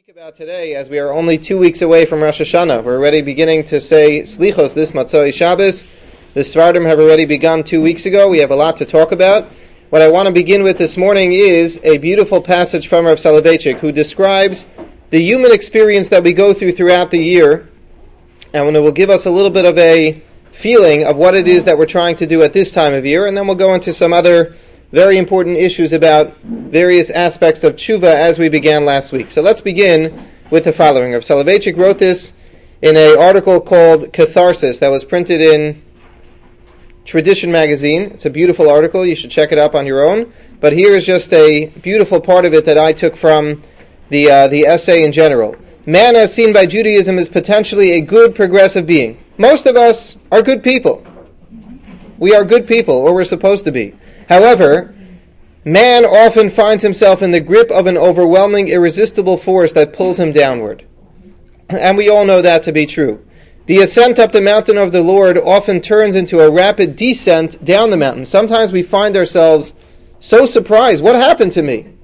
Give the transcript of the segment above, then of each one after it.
Speak about today, as we are only 2 weeks away from Rosh Hashanah. We're already beginning to say Slichos this Matzoi Shabbos. The Svardim have already begun 2 weeks ago. We have a lot to talk about. What I want to begin with this morning is a beautiful passage from Rav Soloveitchik, who describes the human experience that we go through throughout the year, and it will give us a little bit of a feeling of what it is that we're trying to do at this time of year, and then we'll go into some other very important issues about various aspects of tshuva as we began last week. So let's begin with the following. Rav Soloveitchik wrote this in an article called Catharsis that was printed in Tradition magazine. It's a beautiful article. You should check it up on your own. But here is just a beautiful part of it that I took from the essay in general. Man, as seen by Judaism, is potentially a good progressive being. Most of us are good people. We are good people, or we're supposed to be. However, man often finds himself in the grip of an overwhelming, irresistible force that pulls him downward. And we all know that to be true. The ascent up the mountain of the Lord often turns into a rapid descent down the mountain. Sometimes we find ourselves so surprised. What happened to me?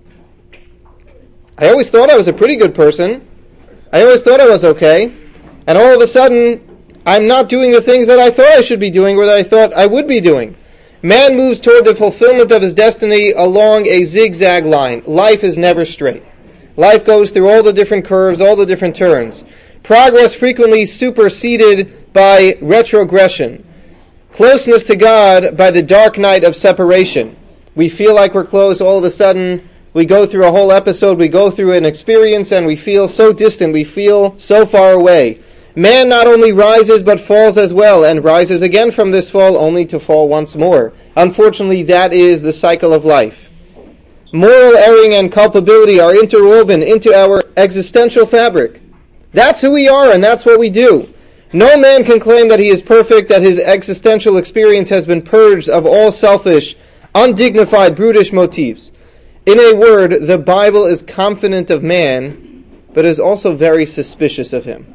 I always thought I was a pretty good person. I always thought I was okay. And all of a sudden, I'm not doing the things that I thought I should be doing or that I thought I would be doing. Man moves toward the fulfillment of his destiny along a zigzag line. Life is never straight. Life goes through all the different curves, all the different turns. Progress frequently superseded by retrogression. Closeness to God by the dark night of separation. We feel like we're close, all of a sudden we go through a whole episode, we go through an experience, and we feel so distant, we feel so far away. Man not only rises but falls as well, and rises again from this fall only to fall once more. Unfortunately, that is the cycle of life. Moral erring and culpability are interwoven into our existential fabric. That's who we are, and that's what we do. No man can claim that he is perfect, that his existential experience has been purged of all selfish, undignified, brutish motifs. In a word, the Bible is confident of man, but is also very suspicious of him.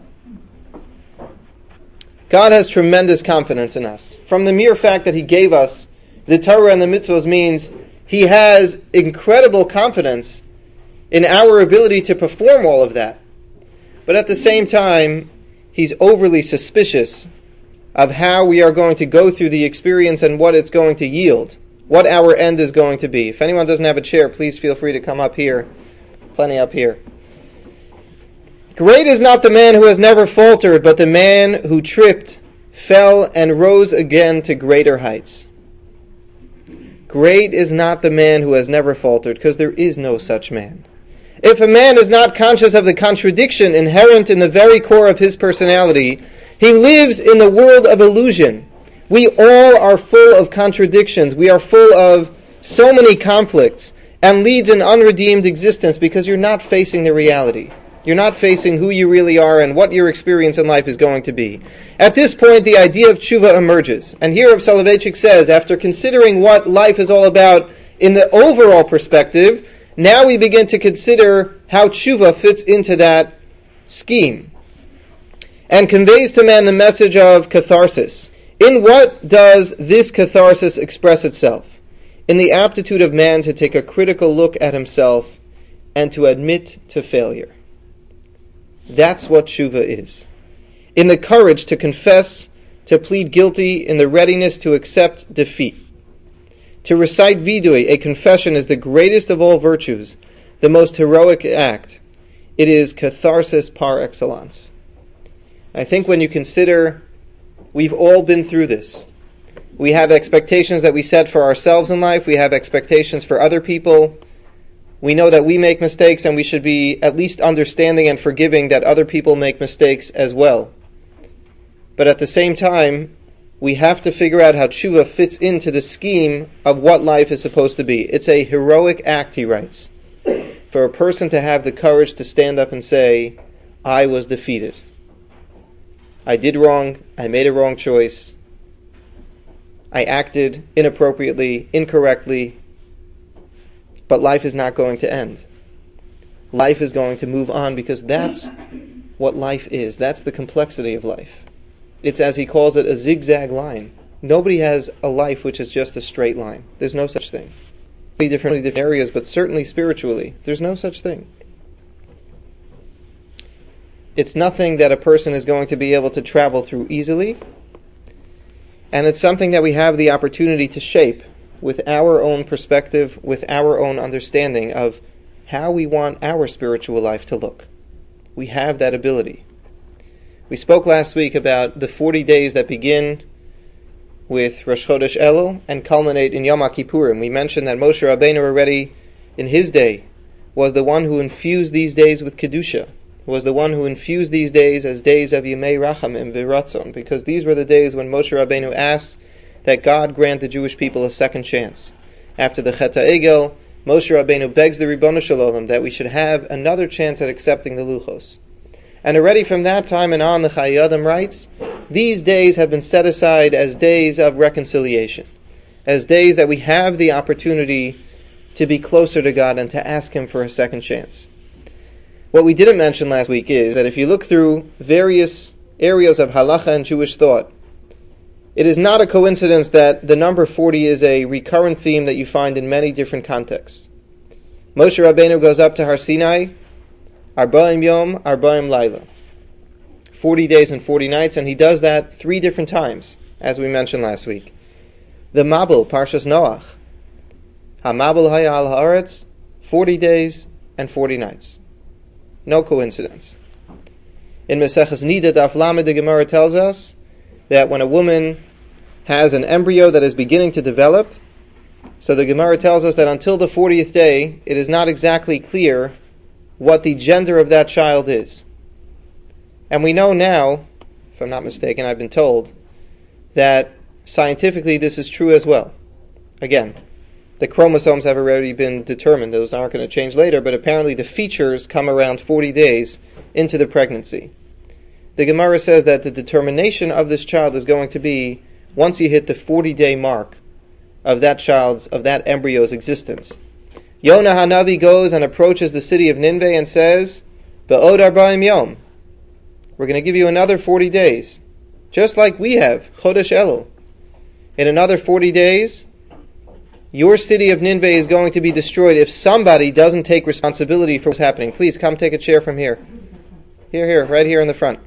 God has tremendous confidence in us. From the mere fact that He gave us the Torah and the mitzvahs means He has incredible confidence in our ability to perform all of that. But at the same time, He's overly suspicious of how we are going to go through the experience and what it's going to yield, what our end is going to be. If anyone doesn't have a chair, please feel free to come up here. Plenty up here. Great is not the man who has never faltered, but the man who tripped, fell, and rose again to greater heights. Great is not the man who has never faltered, because there is no such man. If a man is not conscious of the contradiction inherent in the very core of his personality, he lives in the world of illusion. We all are full of contradictions. We are full of so many conflicts, and leads an unredeemed existence because you're not facing the reality. You're not facing who you really are and what your experience in life is going to be. At this point, the idea of tshuva emerges. And here Rav Soloveitchik says, after considering what life is all about in the overall perspective, now we begin to consider how tshuva fits into that scheme and conveys to man the message of catharsis. In what does this catharsis express itself? In the aptitude of man to take a critical look at himself and to admit to failure. That's what tshuva is. In the courage to confess, to plead guilty, in the readiness to accept defeat. To recite vidui, a confession, is the greatest of all virtues, the most heroic act. It is catharsis par excellence. I think when you consider we've all been through this. We have expectations that we set for ourselves in life. We have expectations for other people. We know that we make mistakes, and we should be at least understanding and forgiving that other people make mistakes as well. But at the same time, we have to figure out how tshuva fits into the scheme of what life is supposed to be. It's a heroic act, he writes, for a person to have the courage to stand up and say, I was defeated. I did wrong. I made a wrong choice. I acted inappropriately, incorrectly. But life is not going to end. Life is going to move on because that's what life is. That's the complexity of life. It's, as he calls it, a zigzag line. Nobody has a life which is just a straight line. There's no such thing. Different areas, but certainly spiritually, there's no such thing. It's nothing that a person is going to be able to travel through easily, and it's something that we have the opportunity to shape with our own perspective, with our own understanding of how we want our spiritual life to look. We have that ability. We spoke last week about the 40 days that begin with Rosh Chodesh Elul and culminate in Yom HaKippurim. We mentioned that Moshe Rabbeinu already in his day was the one who infused these days with Kedusha, was the one who infused these days as days of Yemei Rachamim V'Ratzon, because these were the days when Moshe Rabbeinu asked that God grant the Jewish people a second chance. After the Chet HaEgel, Moshe Rabbeinu begs the Ribbono Shel Olam that we should have another chance at accepting the Luchos. And already from that time and on, the Chayei Adam writes, these days have been set aside as days of reconciliation, as days that we have the opportunity to be closer to God and to ask Him for a second chance. What we didn't mention last week is that if you look through various areas of halacha and Jewish thought, it is not a coincidence that the number 40 is a recurrent theme that you find in many different contexts. Moshe Rabbeinu goes up to Har Sinai, Arba'im Yom, Arba'im Laila. 40 days and 40 nights, and he does that 3 different times, as we mentioned last week. The Mabul, Parshas Noach, HaMabul Haya al Haaretz, 40 days and 40 nights. No coincidence. In Maseches Nida Daf Lamed, the Gemara tells us that when a woman has an embryo that is beginning to develop, so the Gemara tells us that until the 40th day, it is not exactly clear what the gender of that child is. And we know now, if I'm not mistaken, I've been told, that scientifically this is true as well. Again, the chromosomes have already been determined. Those aren't going to change later, but apparently the features come around 40 days into the pregnancy. The Gemara says that the determination of this child is going to be once you hit the 40-day mark of that embryo's existence. Yonah HaNavi goes and approaches the city of Nineveh and says, Ba'od Arba'im Yom, we're going to give you another 40 days, just like we have, Chodesh Elul. In another 40 days, your city of Nineveh is going to be destroyed if somebody doesn't take responsibility for what's happening. Please come take a chair from here. Here, right here in the front.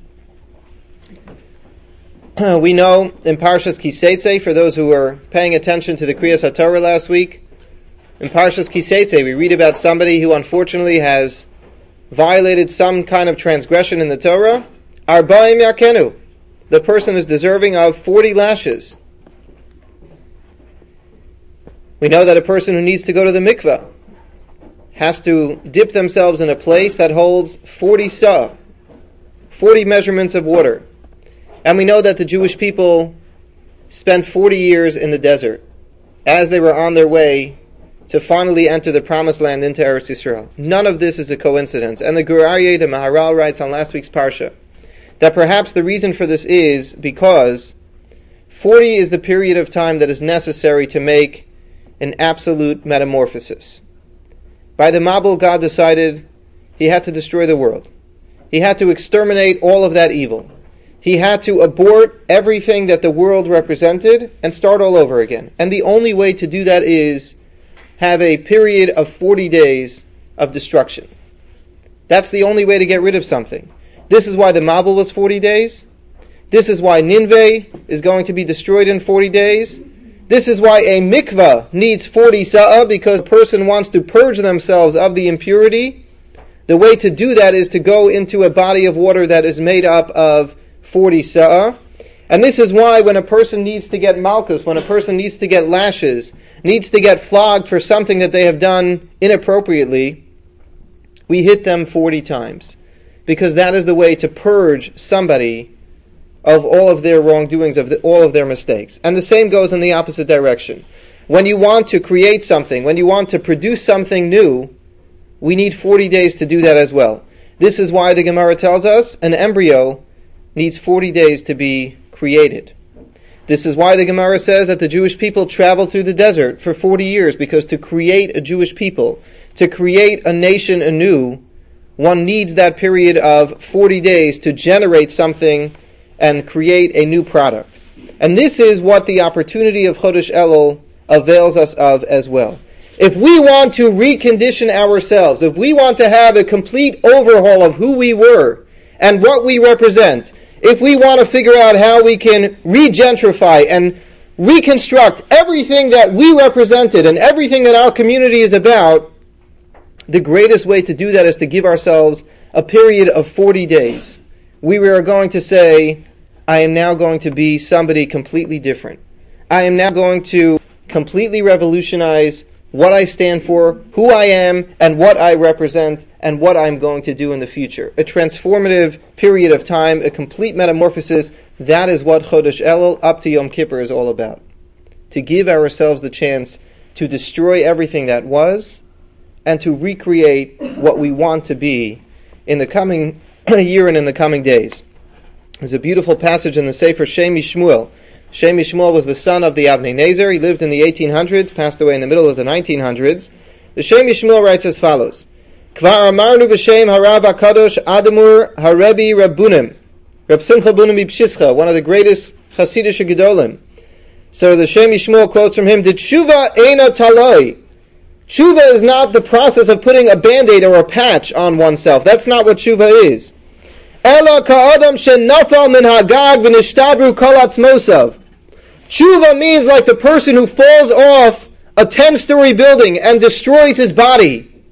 We know in Parshas Kiseitze, for those who were paying attention to the Kriyas HaTorah last week, in Parshas Kiseitze we read about somebody who unfortunately has violated some kind of transgression in the Torah. Arba'im Yakenu. The person is deserving of 40 lashes. We know that a person who needs to go to the mikveh has to dip themselves in a place that holds 40 sah, 40 measurements of water. And we know that the Jewish people spent 40 years in the desert as they were on their way to finally enter the promised land into Eretz Yisrael. None of this is a coincidence. And the Gur Aryeh, the Maharal, writes on last week's Parsha that perhaps the reason for this is because 40 is the period of time that is necessary to make an absolute metamorphosis. By the Mabul, God decided He had to destroy the world. He had to exterminate all of that evil. He had to abort everything that the world represented and start all over again. And the only way to do that is have a period of 40 days of destruction. That's the only way to get rid of something. This is why the Mabul was 40 days. This is why Nineveh is going to be destroyed in 40 days. This is why a mikvah needs 40 sa'ah, because a person wants to purge themselves of the impurity. The way to do that is to go into a body of water that is made up of 40 sa'ah. And this is why when a person needs to get malchus, when a person needs to get lashes, needs to get flogged for something that they have done inappropriately, we hit them 40 times. Because that is the way to purge somebody of all of their wrongdoings, all of their mistakes. And the same goes in the opposite direction. When you want to create something, when you want to produce something new, we need 40 days to do that as well. This is why the Gemara tells us an embryo needs 40 days to be created. This is why the Gemara says that the Jewish people traveled through the desert for 40 years, because to create a Jewish people, to create a nation anew, one needs that period of 40 days to generate something and create a new product. And this is what the opportunity of Chodesh Elul avails us of as well. If we want to recondition ourselves, if we want to have a complete overhaul of who we were and what we represent, if we want to figure out how we can regentrify and reconstruct everything that we represented and everything that our community is about, the greatest way to do that is to give ourselves a period of 40 days. We are going to say, I am now going to be somebody completely different. I am now going to completely revolutionize what I stand for, who I am, and what I represent, and what I'm going to do in the future. A transformative period of time, a complete metamorphosis. That is what Chodesh Elul up to Yom Kippur is all about. To give ourselves the chance to destroy everything that was, and to recreate what we want to be in the coming year and in the coming days. There's a beautiful passage in the Sefer Shem MiShmuel. Shem MiShmuel was the son of the Avnei Nezer. He lived in the 1800s, passed away in the middle of the 1900s. The Shem MiShmuel writes as follows: Kvar amarnu b'shem harav hakadosh Admur harebi Rabbunim, Reb Simcha Bunim B'Pshischa, one of the greatest Hasidic Gedolim. So the Shem MiShmuel quotes from him: "The tshuva eina taloi." Tshuva is not the process of putting a band-aid or a patch on oneself. That's not what tshuva is. Ela ka'adam shenafal min hagag v'nishtabru kol atzmosav. Tshuva means like the person who falls off a 10-story building and destroys his body,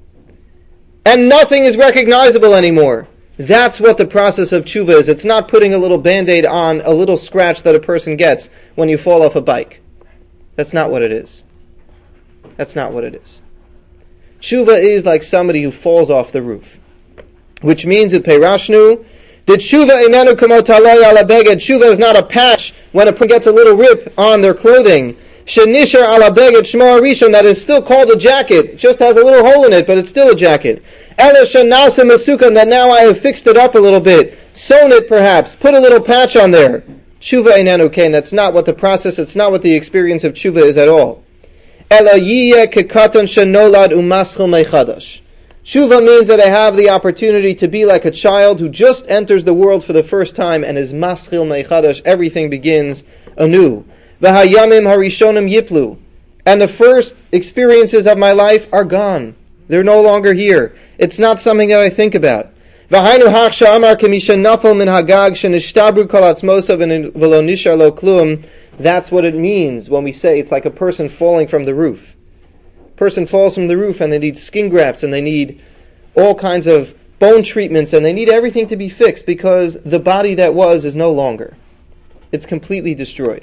and nothing is recognizable anymore. That's what the process of tshuva is. It's not putting a little band-aid on a little scratch that a person gets when you fall off a bike. That's not what it is. That's not what it is. Tshuva is like somebody who falls off the roof, which means that Peirashnu, the tshuva inenu kamo taloi ala beged. Tshuva is not a patch when a person gets a little rip on their clothing. Shenishar ala beged shmo rishon, that is still called a jacket, just has a little hole in it, but it's still a jacket. Ela shenasa masukan, that now I have fixed it up a little bit, sewn it perhaps, put a little patch on there. Tshuva inenu kain. That's not what the process, it's not what the experience of tshuva is at all. Ela yiyeh kekatan shenolad umaschel mechadash. Tshuva means that I have the opportunity to be like a child who just enters the world for the first time and is maschil mechadash. Everything begins anew. V'hayamim harishonim yiplu. And the first experiences of my life are gone. They're no longer here. It's not something that I think about. V'hainu hachsha amar kemisha nafal min hagag shenishtabru kol atzmosav v'lo nishar lo klum. That's what it means when we say it's like a person falling from the roof. Person falls from the roof and they need skin grafts and they need all kinds of bone treatments and they need everything to be fixed because the body that was is no longer. It's completely destroyed.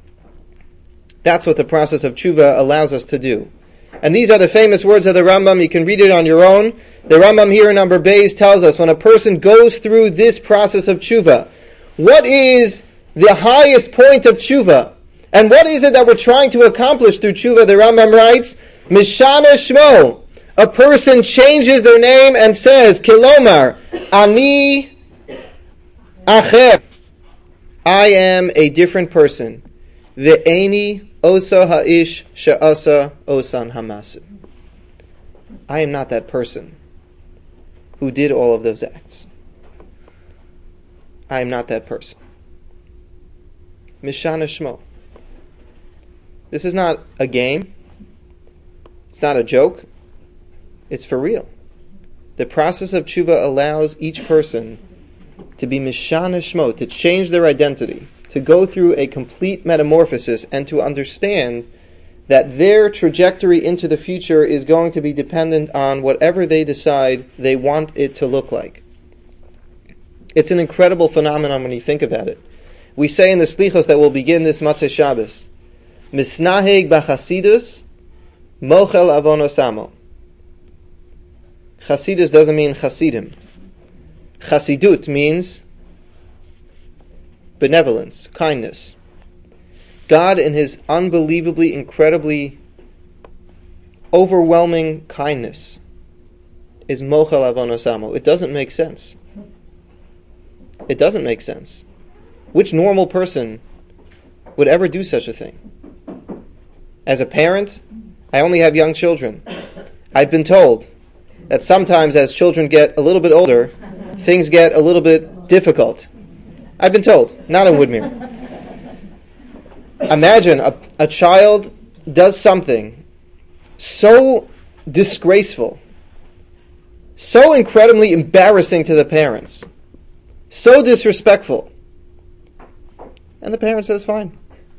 That's what the process of tshuva allows us to do. And these are the famous words of the Rambam. You can read it on your own. The Rambam here in Amber Beis tells us when a person goes through this process of tshuva, what is the highest point of tshuva? And what is it that we're trying to accomplish through tshuva? The Rambam writes, Mishana Shmo, a person changes their name and says, Kilomar, Ani Acher, I am a different person. Ve'eni osa ha'ish she'asa osan hamasim. I am not that person who did all of those acts. I am not that person. Mishana Shmo. This is not a game. It's not a joke. It's for real. The process of tshuva allows each person to be mishana shmo, to change their identity, to go through a complete metamorphosis and to understand that their trajectory into the future is going to be dependent on whatever they decide they want it to look like. It's an incredible phenomenon when you think about it. We say in the Slichos that will begin this Matzah Shabbos, Misnaheg b'chasidus mochel avonosamo. Chasidus doesn't mean chasidim. Chasidut means benevolence, kindness. God, in His unbelievably, incredibly overwhelming kindness, is mochel avonosamo. It doesn't make sense. It doesn't make sense. Which normal person would ever do such a thing? As a parent, I only have young children. I've been told that sometimes as children get a little bit older, things get a little bit difficult. I've been told, not in Woodmere. Imagine a child does something so disgraceful, so incredibly embarrassing to the parents, so disrespectful. And the parent says, fine.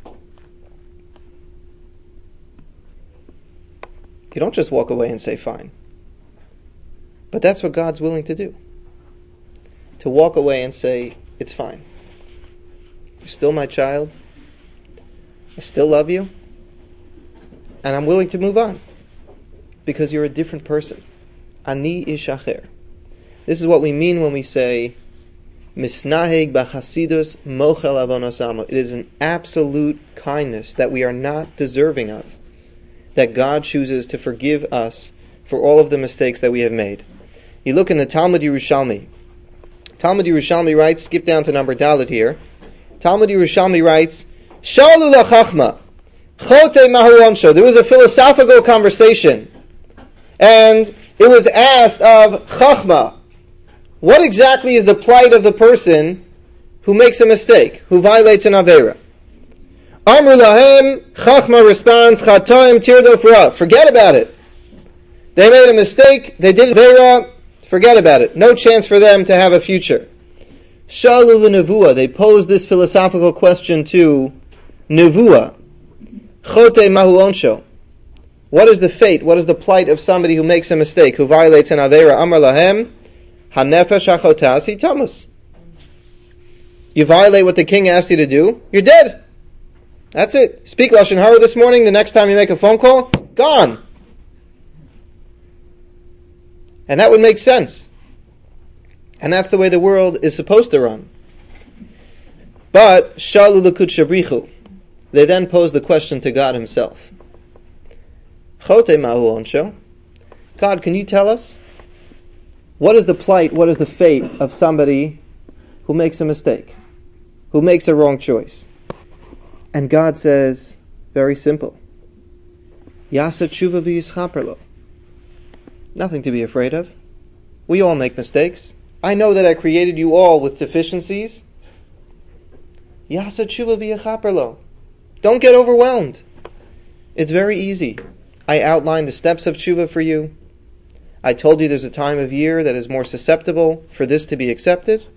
You don't just walk away and say, fine. But that's what God's willing to do. To walk away and say, it's fine. You're still my child. I still love you. And I'm willing to move on. Because you're a different person. Ani ish acher. This is what we mean when we say, Misnaheg b'chasidus mochel avonos amo. It is an absolute kindness that we are not deserving of, that God chooses to forgive us for all of the mistakes that we have made. You look in the Talmud Yerushalmi. Talmud Yerushalmi writes, skip down to number Dalet here. Talmud Yerushalmi writes, Shalu lachachma, chote mahu onsho. There was a philosophical conversation, and it was asked of Chachma, what exactly is the plight of the person who makes a mistake, who violates an Avera? Amru lahem, Chachma responds, Chatoim tirdof ra. Forget about it. They made a mistake, they did Avera, forget about it. No chance for them to have a future. Shalu l'nevuah, they posed this philosophical question to Nevuah. Chote mahu onsho. What is the fate, what is the plight of somebody who makes a mistake, who violates an Avera? Amar lahem, hanefesh hachotas hitamus. You violate what the king asked you to do, you're dead. That's it. Speak Lashon Hara this morning, the next time you make a phone call, gone. And that would make sense. And that's the way the world is supposed to run. But, shalu l'kud shabrichu. They then pose the question to God himself. Chote mahu onsho. God, can you tell us? What is the plight, what is the fate of somebody who makes a mistake? Who makes a wrong choice? And God says, very simple. Yasa tshuva v'yischaper. Nothing to be afraid of. We all make mistakes. I know that I created you all with deficiencies. Yasa tshuva v'yischaper. Don't get overwhelmed. It's very easy. I outlined the steps of tshuva for you. I told you there's a time of year that is more susceptible for this to be accepted.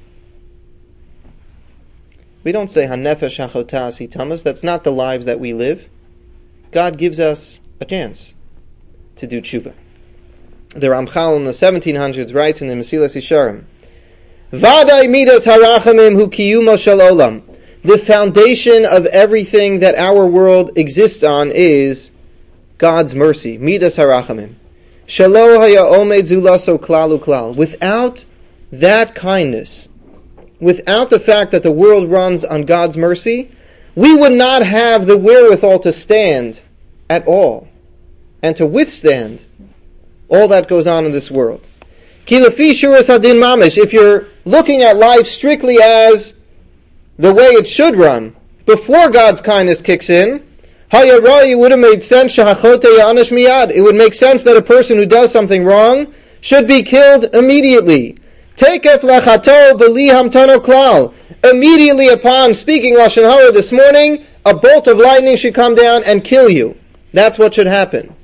We don't say hanefesh hachotas hitamas. That's not the lives that we live. God gives us a chance to do tshuva. The Ramchal in the 1700s writes in the Mesilas Yesharim, Vadai midas harachamim hu kiyumo shel olam. The foundation of everything that our world exists on is God's mercy. Midas harachamim. Shelo haya omed zulaso klal uklal. Without that kindness, without the fact that the world runs on God's mercy, we would not have the wherewithal to stand at all and to withstand all that goes on in this world. Ki lefi shuras hadin mamish, if you're looking at life strictly as the way it should run, before God's kindness kicks in, it would have made sense. It would make sense that a person who does something wrong should be killed immediately. Immediately upon speaking Lashon Hara this morning, a bolt of lightning should come down and kill you. That's what should happen.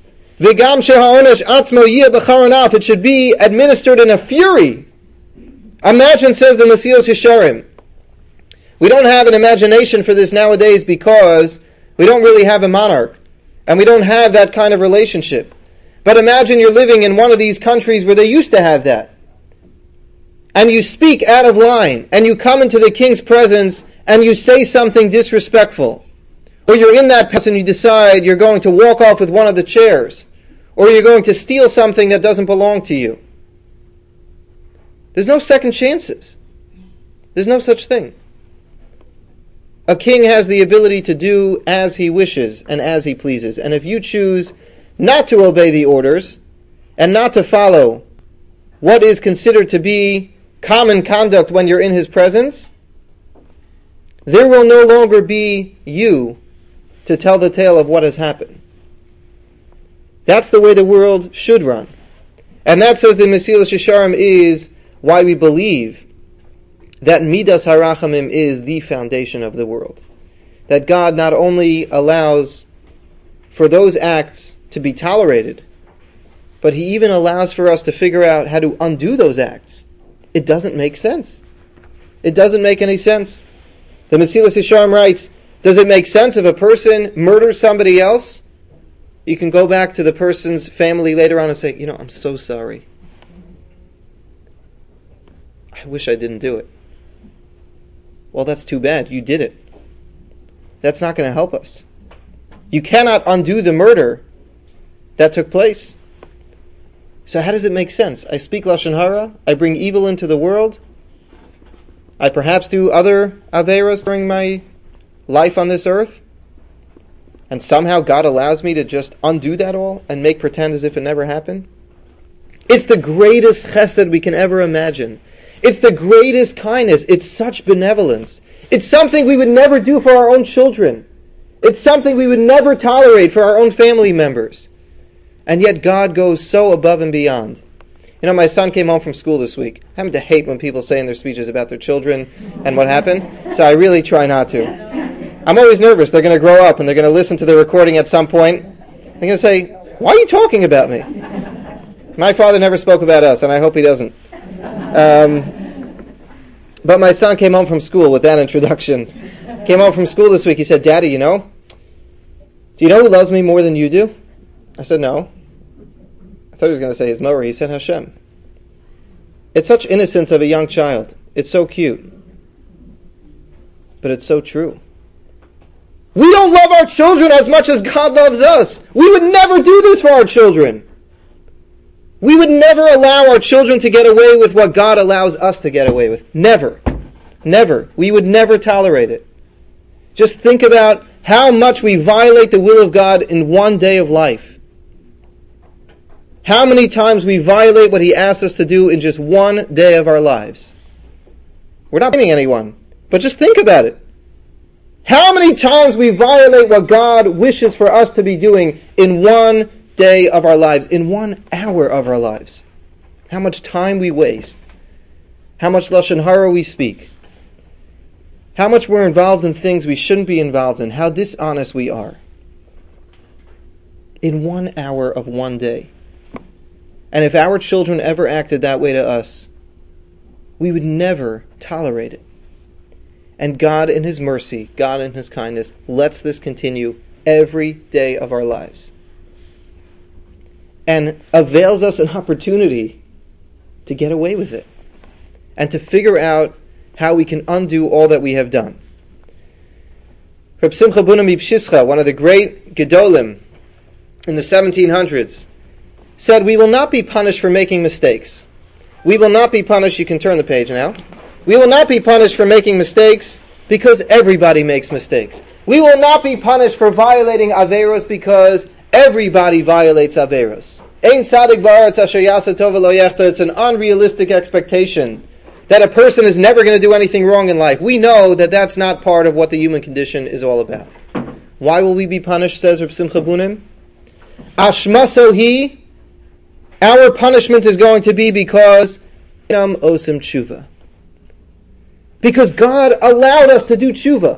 It should be administered in a fury. Imagine, says the Mesilas Yesharim. We don't have an imagination for this nowadays because we don't really have a monarch, and we don't have that kind of relationship. But imagine you're living in one of these countries where they used to have that. And you speak out of line, and you come into the king's presence, and you say something disrespectful. Or you're in that place and you decide you're going to walk off with one of the chairs. Or you're going to steal something that doesn't belong to you. There's no second chances. There's no such thing. A king has the ability to do as he wishes and as he pleases. And if you choose not to obey the orders and not to follow what is considered to be common conduct when you're in his presence, there will no longer be you to tell the tale of what has happened. That's the way the world should run. And that, says the Mesilas Yesharim, is why we believe that Midas Harachamim is the foundation of the world. That God not only allows for those acts to be tolerated, but He even allows for us to figure out how to undo those acts. It doesn't make sense. It doesn't make any sense. The Mesilas Yesharim writes, does it make sense if a person murders somebody else? You can go back to the person's family later on and say, I'm so sorry. I wish I didn't do it. Well, that's too bad. You did it. That's not going to help us. You cannot undo the murder that took place. So how does it make sense? I speak Lashon Hara, I bring evil into the world, I perhaps do other Averos during my life on this earth, and somehow God allows me to just undo that all and make pretend as if it never happened? It's the greatest chesed we can ever imagine. It's the greatest kindness. It's such benevolence. It's something we would never do for our own children. It's something we would never tolerate for our own family members. And yet God goes so above and beyond. My son came home from school this week. I happen to hate when people say in their speeches about their children and what happened, so I really try not to. I'm always nervous. They're going to grow up and they're going to listen to the recording at some point. They're going to say, why are you talking about me? My father never spoke about us, and I hope he doesn't. But my son came home from school with that introduction. Came home from school this week. He said, Daddy, do you know who loves me more than you do? I said, no. I thought he was going to say his mower. He said, Hashem. It's such innocence of a young child. It's so cute. But it's so true. We don't love our children as much as God loves us. We would never do this for our children. We would never allow our children to get away with what God allows us to get away with. Never. Never. We would never tolerate it. Just think about how much we violate the will of God in one day of life. How many times we violate what He asks us to do in just one day of our lives. We're not blaming anyone, but just think about it. How many times we violate what God wishes for us to be doing in one day of our lives, in 1 hour of our lives. How much time we waste. How much Lashon Hara we speak. How much we're involved in things we shouldn't be involved in. How dishonest we are. In 1 hour of one day. And if our children ever acted that way to us, we would never tolerate it. And God in His mercy, God in His kindness, lets this continue every day of our lives. And avails us an opportunity to get away with it. And to figure out how we can undo all that we have done. Reb Simcha Bunim Mipshischa, one of the great Gedolim in the 1700s, said, we will not be punished for making mistakes. We will not be punished, you can turn the page now. We will not be punished for making mistakes because everybody makes mistakes. We will not be punished for violating Averos because everybody violates Averos. Ein Sadik Ba'aretz Asher Ya'aseh Tov V'lo Yechta. It's an unrealistic expectation that a person is never going to do anything wrong in life. We know that that's not part of what the human condition is all about. Why will we be punished, says Reb Simcha Bunim? Ashmaso hi, our punishment is going to be because osim tshuva. Because God allowed us to do tshuva.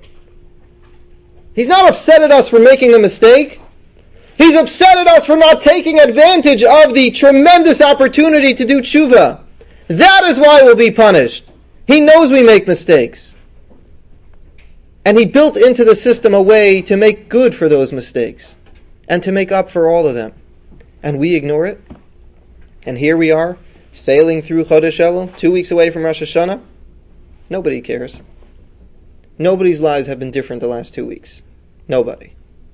He's not upset at us for making a mistake. He's upset at us for not taking advantage of the tremendous opportunity to do tshuva. That is why we'll be punished. He knows we make mistakes. And He built into the system a way to make good for those mistakes and to make up for all of them. And we ignore it. And here we are, sailing through Chodesh Elul, 2 weeks away from Rosh Hashanah. Nobody cares. Nobody's lives have been different the last 2 weeks. Nobody.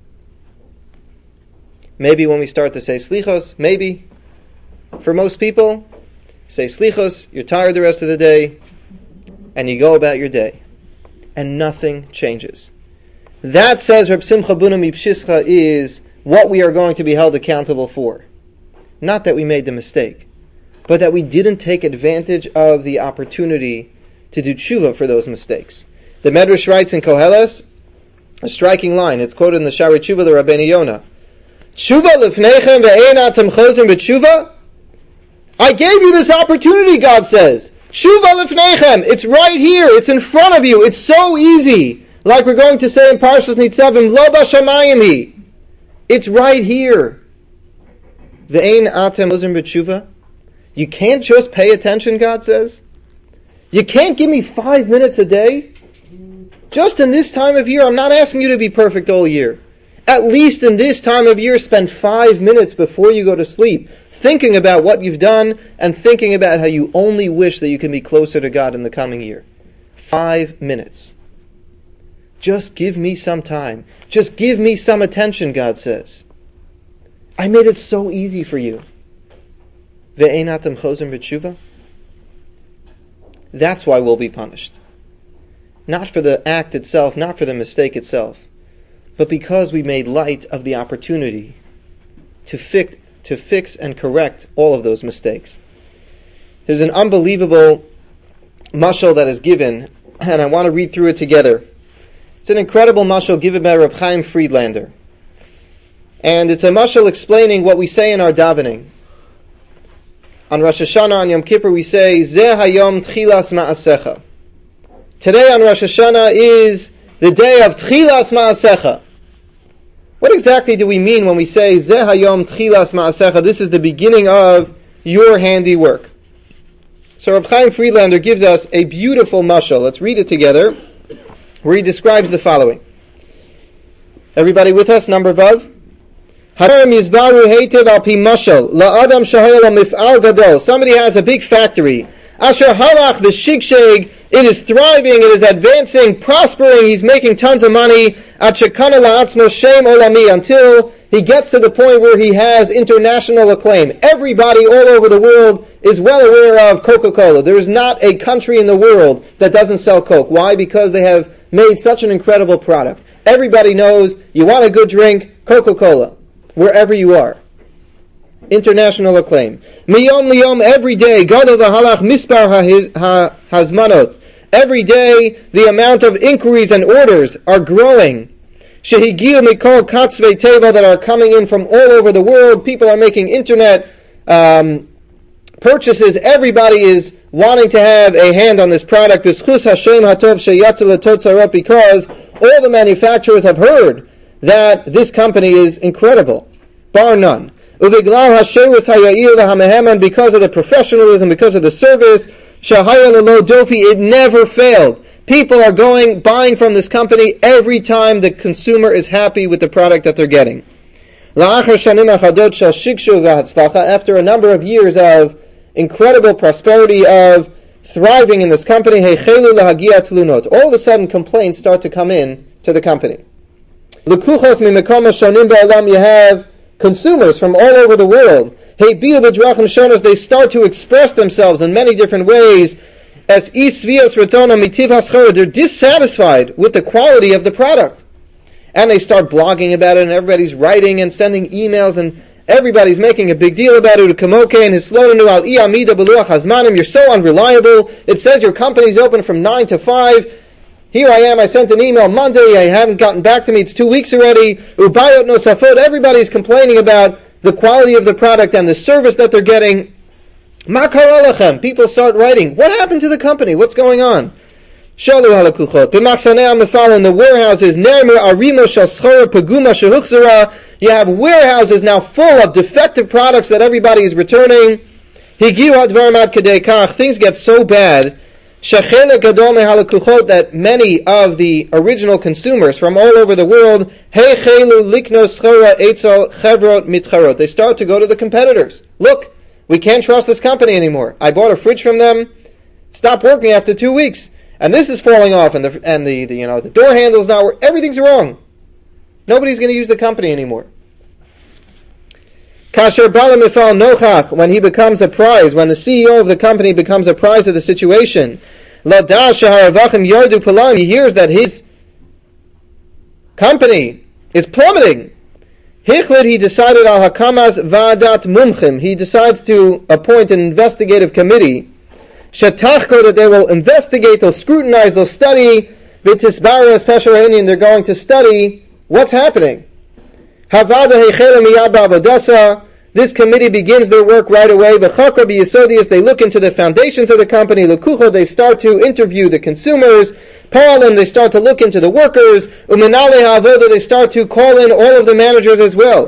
Maybe when we start to say Slichos, maybe. For most people, say Slichos, you're tired the rest of the day, and you go about your day. And nothing changes. That, says Reb Simcha Bunim Mipshischa, is what we are going to be held accountable for. Not that we made the mistake, but that we didn't take advantage of the opportunity to do tshuva for those mistakes. The Medrash writes in Koheles, a striking line. It's quoted in the Shari Tshuva, the Rabbeinu Yonah. Tshuva lefneichem ve'ein atem chozrim b'tshuva. I gave you this opportunity, God says. Tshuva lefneichem. It's right here. It's in front of you. It's so easy. Like we're going to say in Parshas Nitzavim, lo b'shamayim hi. It's right here. Ve'ein atem chozrim b'tshuva. You can't just pay attention, God says. You can't give me 5 minutes a day? Just in this time of year, I'm not asking you to be perfect all year. At least in this time of year, spend 5 minutes before you go to sleep, thinking about what you've done and thinking about how you only wish that you can be closer to God in the coming year. 5 minutes. Just give me some time. Just give me some attention, God says. I made it so easy for you. Ve'einatem chozim b'tshuva. That's why we'll be punished. Not for the act itself, not for the mistake itself, but because we made light of the opportunity to fix and correct all of those mistakes. There's an unbelievable mashal that is given, and I want to read through it together. It's an incredible mashal given by Reb Chaim Friedlander. And it's a mashal explaining what we say in our davening. On Rosh Hashanah, on Yom Kippur, we say, Zeh hayom tchilas ma'asecha. Today on Rosh Hashanah is the day of tchilas ma'asecha. What exactly do we mean when we say, Zeh hayom tchilas ma'asecha? This is the beginning of your handiwork. So Reb Chaim Friedlander gives us a beautiful mashal. Let's read it together, where he describes the following. Everybody with us? Number vav. Somebody has a big factory. It is thriving, it is advancing, prospering, he's making tons of money until he gets to the point where he has international acclaim. Everybody all over the world is well aware of Coca-Cola. There is not a country in the world that doesn't sell Coke. Why? Because they have made such an incredible product. Everybody knows you want a good drink, Coca-Cola. Wherever you are. International acclaim. Miyom liyom, every day, gadol v'halach mispar hazmanot. Every day, the amount of inquiries and orders are growing. Shehigiu mikol katzvei teva, that are coming in from all over the world. People are making internet purchases. Everybody is wanting to have a hand on this product. B'schus Hashem hatov sheyatzel letotzarot, because all the manufacturers have heard that this company is incredible, bar none. Because of the professionalism, because of the service, it never failed. People are buying from this company every time the consumer is happy with the product that they're getting. After a number of years of incredible prosperity, of thriving in this company, all of a sudden complaints start to come in to the company. You have consumers from all over the world. They start to express themselves in many different ways. They're dissatisfied with the quality of the product. And they start blogging about it, and everybody's writing and sending emails, and everybody's making a big deal about it. You're so unreliable. It says your company's open from 9 to 5. Here I am, I sent an email Monday, I haven't gotten back to me, it's 2 weeks already. Ubayot nosafot, everybody's complaining about the quality of the product and the service that they're getting. Ma kara lachem, people start writing, what happened to the company? What's going on? Shalu halakuchot, b'machsanei ha'mefal, in the warehouses, nermer arimo shel schora paguma shehuchzera, you have warehouses now full of defective products that everybody is returning. Higiu hadvarim ad kadei kach, things get so bad that many of the original consumers from all over the world, they start to go to the competitors. Look, we can't trust this company anymore. I bought a fridge from them, stopped working after 2 weeks, and this is falling off, and the door handle's not working. Everything's wrong. Nobody's going to use the company anymore. Kasher Bala Mifal Nochach, when he becomes apprised, when the CEO of the company becomes apprised of the situation, he hears that his company is plummeting. He decided al hakamas va'adat mumchim. He decides to appoint an investigative committee. Shetachko, that they will investigate, they'll scrutinize, they'll study. V'tisbara special and they're going to study what's happening. This committee begins their work right away. They look into the foundations of the company. They start to interview the consumers. They start to look into the workers. They start to call in all of the managers as well.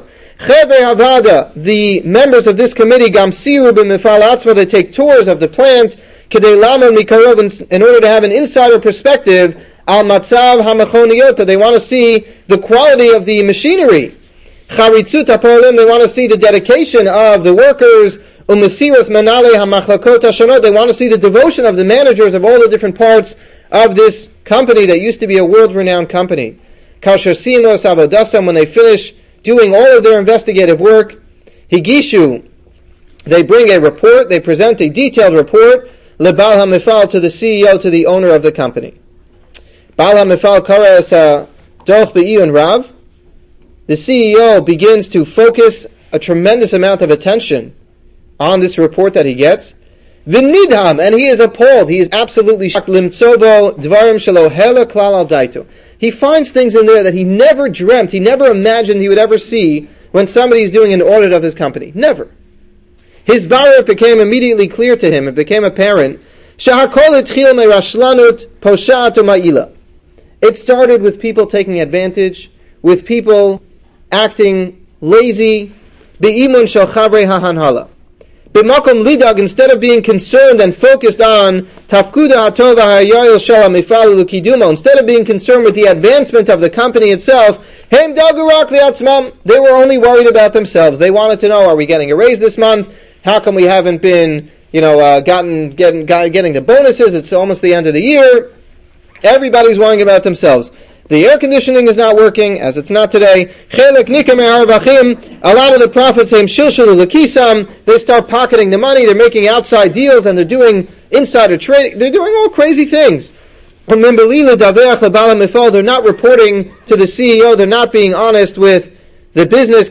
The members of this committee, they take tours of the plant. kedei lamod mikarov, in order to have an insider perspective, al matzav hamachoniyot, they want to see the quality of the machinery. Charitzut hapolim, they want to see the dedication of the workers. Umesiras manale hamachlakot hashonot, they want to see the devotion of the managers of all the different parts of this company that used to be a world-renowned company. Kasher simos avodasam, when they finish doing all of their investigative work, higishu, they bring a report, they present a detailed report, lebal hamifal, to the CEO, to the owner of the company. Bal hamifal karas doch be'iyun rav, the CEO begins to focus a tremendous amount of attention on this report that he gets. V'nidham, and he is appalled, he is absolutely shocked. Limtsobo dvarim shelo hela klal al daito. He finds things in there that he never dreamt, he never imagined he would ever see when somebody is doing an audit of his company. Never. His baruch became immediately clear to him, it became apparent. Shahakol etchil me'rashlanut poshat u'ma'ila. It started with people taking advantage, with people acting lazy, be'imun shel chavrei hahanhala. B'makom lidag, instead of being concerned and focused on tafkuda hatov ha'yayil shel ha'mifal u'kidumo, instead of being concerned with the advancement of the company itself, heim dagu rak li'atzmam, they were only worried about themselves. They wanted to know, are we getting a raise this month? How come we haven't been, getting the bonuses? It's almost the end of the year. Everybody's worrying about themselves. The air conditioning is not working, as it's not today. A lot of the profits, they start pocketing the money, they're making outside deals, and they're doing insider trading. They're doing all crazy things. They're not reporting to the CEO, they're not being honest with the business.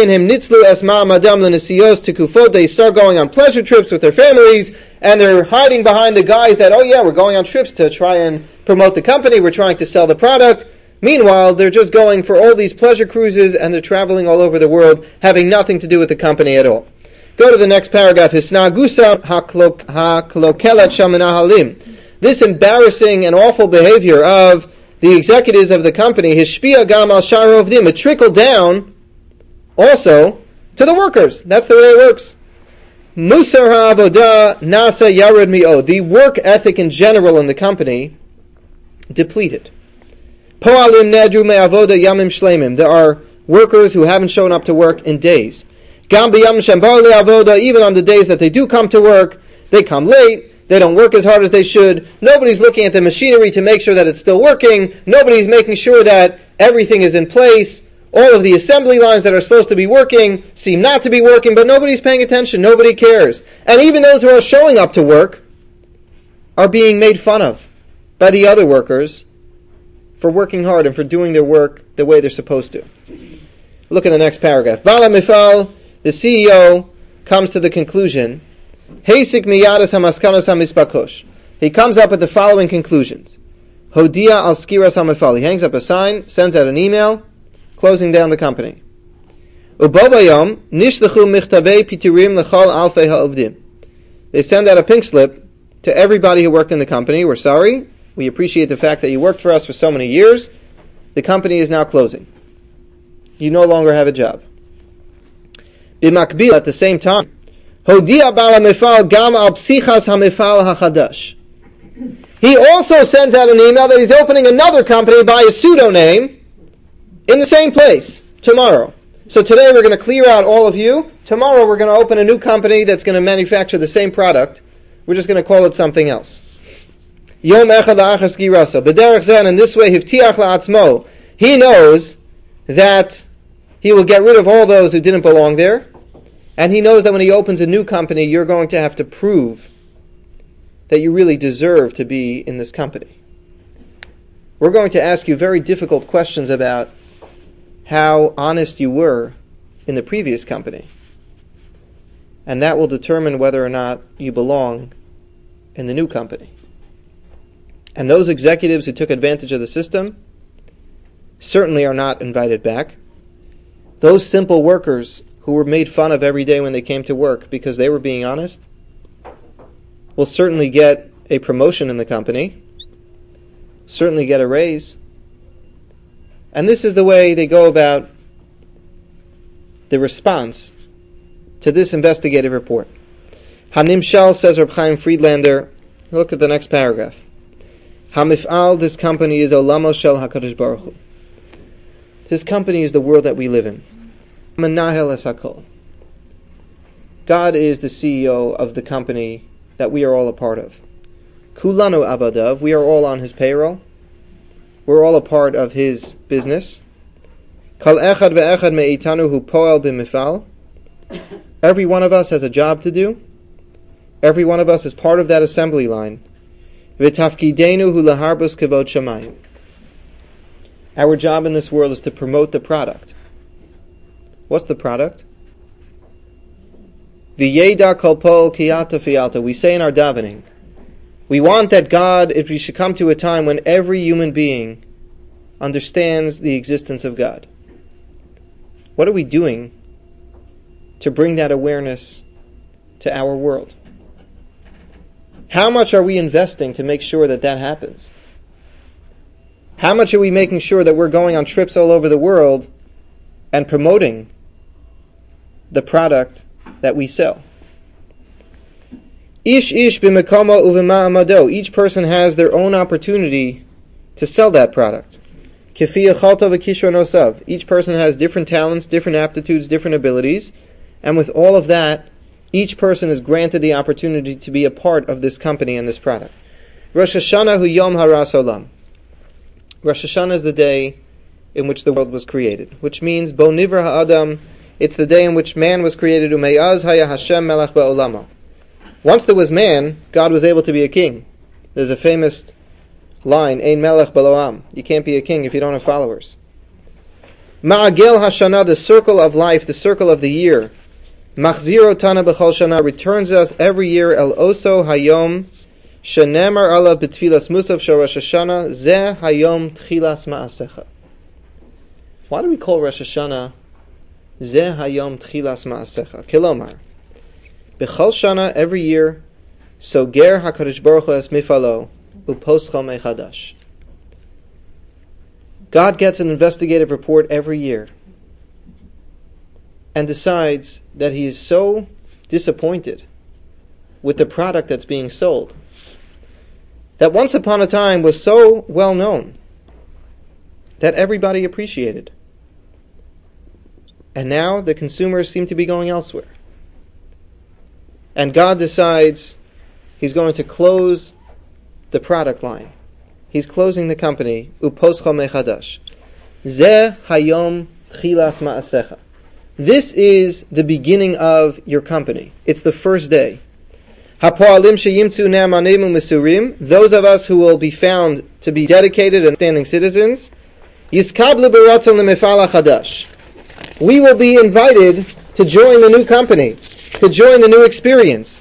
They start going on pleasure trips with their families, and they're hiding behind the guys that, we're going on trips to try and promote the company, we're trying to sell the product. Meanwhile, they're just going for all these pleasure cruises, and they're traveling all over the world, having nothing to do with the company at all. Go to the next paragraph. Hisnagusa haklokelat shaminahalim. This embarrassing and awful behavior of the executives of the company, hishpia gam al sharovdim, it trickled down also to the workers. That's the way it works. Musar ha'avoda nasa yared mi'od. The work ethic in general in the company depleted. Po'alim nedru me'avoda yamim shleimim. There are workers who haven't shown up to work in days. Gam b'yam shembar le'avoda. Even on the days that they do come to work, they come late. They don't work as hard as they should. Nobody's looking at the machinery to make sure that it's still working. Nobody's making sure that everything is in place. All of the assembly lines that are supposed to be working seem not to be working, but nobody's paying attention. Nobody cares. And even those who are showing up to work are being made fun of by the other workers for working hard and for doing their work the way they're supposed to. Look at the next paragraph. Bala Mifal, the CEO, comes to the conclusion. Heisik miyadas hamaskanos hamispakosh. He comes up with the following conclusions. Hodia al skiras hamifal. He hangs up a sign, sends out an email, closing down the company. Ubobayom nishlechu michtavei piturim lechol alfei ha'ovdim. They send out a pink slip to everybody who worked in the company. We're sorry. We appreciate the fact that you worked for us for so many years. The company is now closing. You no longer have a job. Bimakbil, at the same time, Hodia bala mifal gam al psichas hamifal hachadash. He also sends out an email that he's opening another company by a pseudonym in the same place tomorrow. So today we're going to clear out all of you. Tomorrow we're going to open a new company that's going to manufacture the same product. We're just going to call it something else. Yom echad la'achar skirasa. B'derech zen, in this way, hivtiach la'atzmo. He knows that he will get rid of all those who didn't belong there. And he knows that when he opens a new company, you're going to have to prove that you really deserve to be in this company. We're going to ask you very difficult questions about how honest you were in the previous company. And that will determine whether or not you belong in the new company. And those executives who took advantage of the system certainly are not invited back. Those simple workers who were made fun of every day when they came to work because they were being honest will certainly get a promotion in the company, certainly get a raise. And this is the way they go about the response to this investigative report. Hanimshal, says Reb Chaim Friedlander, Look at the next paragraph. Hamif'al, this company is Olamo Shel HaKadosh Baruch Hu. This company is the world that we live in. Manahel es hakol. God is the CEO of the company that we are all a part of. Kulanu abadav, we are all on his payroll. We're all a part of his business. Kol echad ve'echad me'itanu hu poel b'mifal. Every one of us has a job to do. Every one of us is part of that assembly line. V'tafkidenu hu laharbus kavod shamayim. Our job in this world is to promote the product. What's the product? V'yeda kol pol kiyata fialta. We say in our davening, we want that God, if we should come to a time when every human being understands the existence of God. What are we doing to bring that awareness to our world? How much are we investing to make sure that that happens? How much are we making sure that we're going on trips all over the world and promoting the product that we sell? Ish b'mekomo uv'ma amado. Each person has their own opportunity to sell that product. Kefi yechalto v'kishronosav. Each person has different talents, different aptitudes, different abilities, and with all of that, each person is granted the opportunity to be a part of this company and this product. Rosh Hashanah hu yom haras olam. Rosh Hashanah is the day in which the world was created, which means Bo Nivra Ha'adam, it's the day in which man was created, Umeyaz Haya Hashem Melech Ba'olamo. Once there was man, God was able to be a king. There's a famous line, Ein Melech Ba'loam. You can't be a king if you don't have followers. Ma'agel Hashanah, the circle of life, the circle of the year. Machziro Tana B'chol Shana, returns us every year, El Oso Hayom, Shenemar Allah B'tfilas Musaf Shal Rosh Hashanah, Zeh Hayom Tchilas Ma'asecha. Why do we call Rosh Hashanah Zeh Hayom Tchilas Ma'asecha? Kilomar. B'chol Shana, every year, Soger HaKadosh Baruch Hu es mifalo, Uposcho mechadash. God gets an investigative report every year and decides that he is so disappointed with the product that's being sold that once upon a time was so well known that everybody appreciated. And now the consumers seem to be going elsewhere. And God decides he's going to close the product line. He's closing the company. Uposcha mechadash. Zeh hayom tchilas ma'asecha. This is the beginning of your company. It's the first day. Hapoalim sheyimtzu ne'amanim u'mesurim. Those of us who will be found to be dedicated and standing citizens. Yiskablu beratzon lemifal hachadash. We will be invited to join the new company, to join the new experience.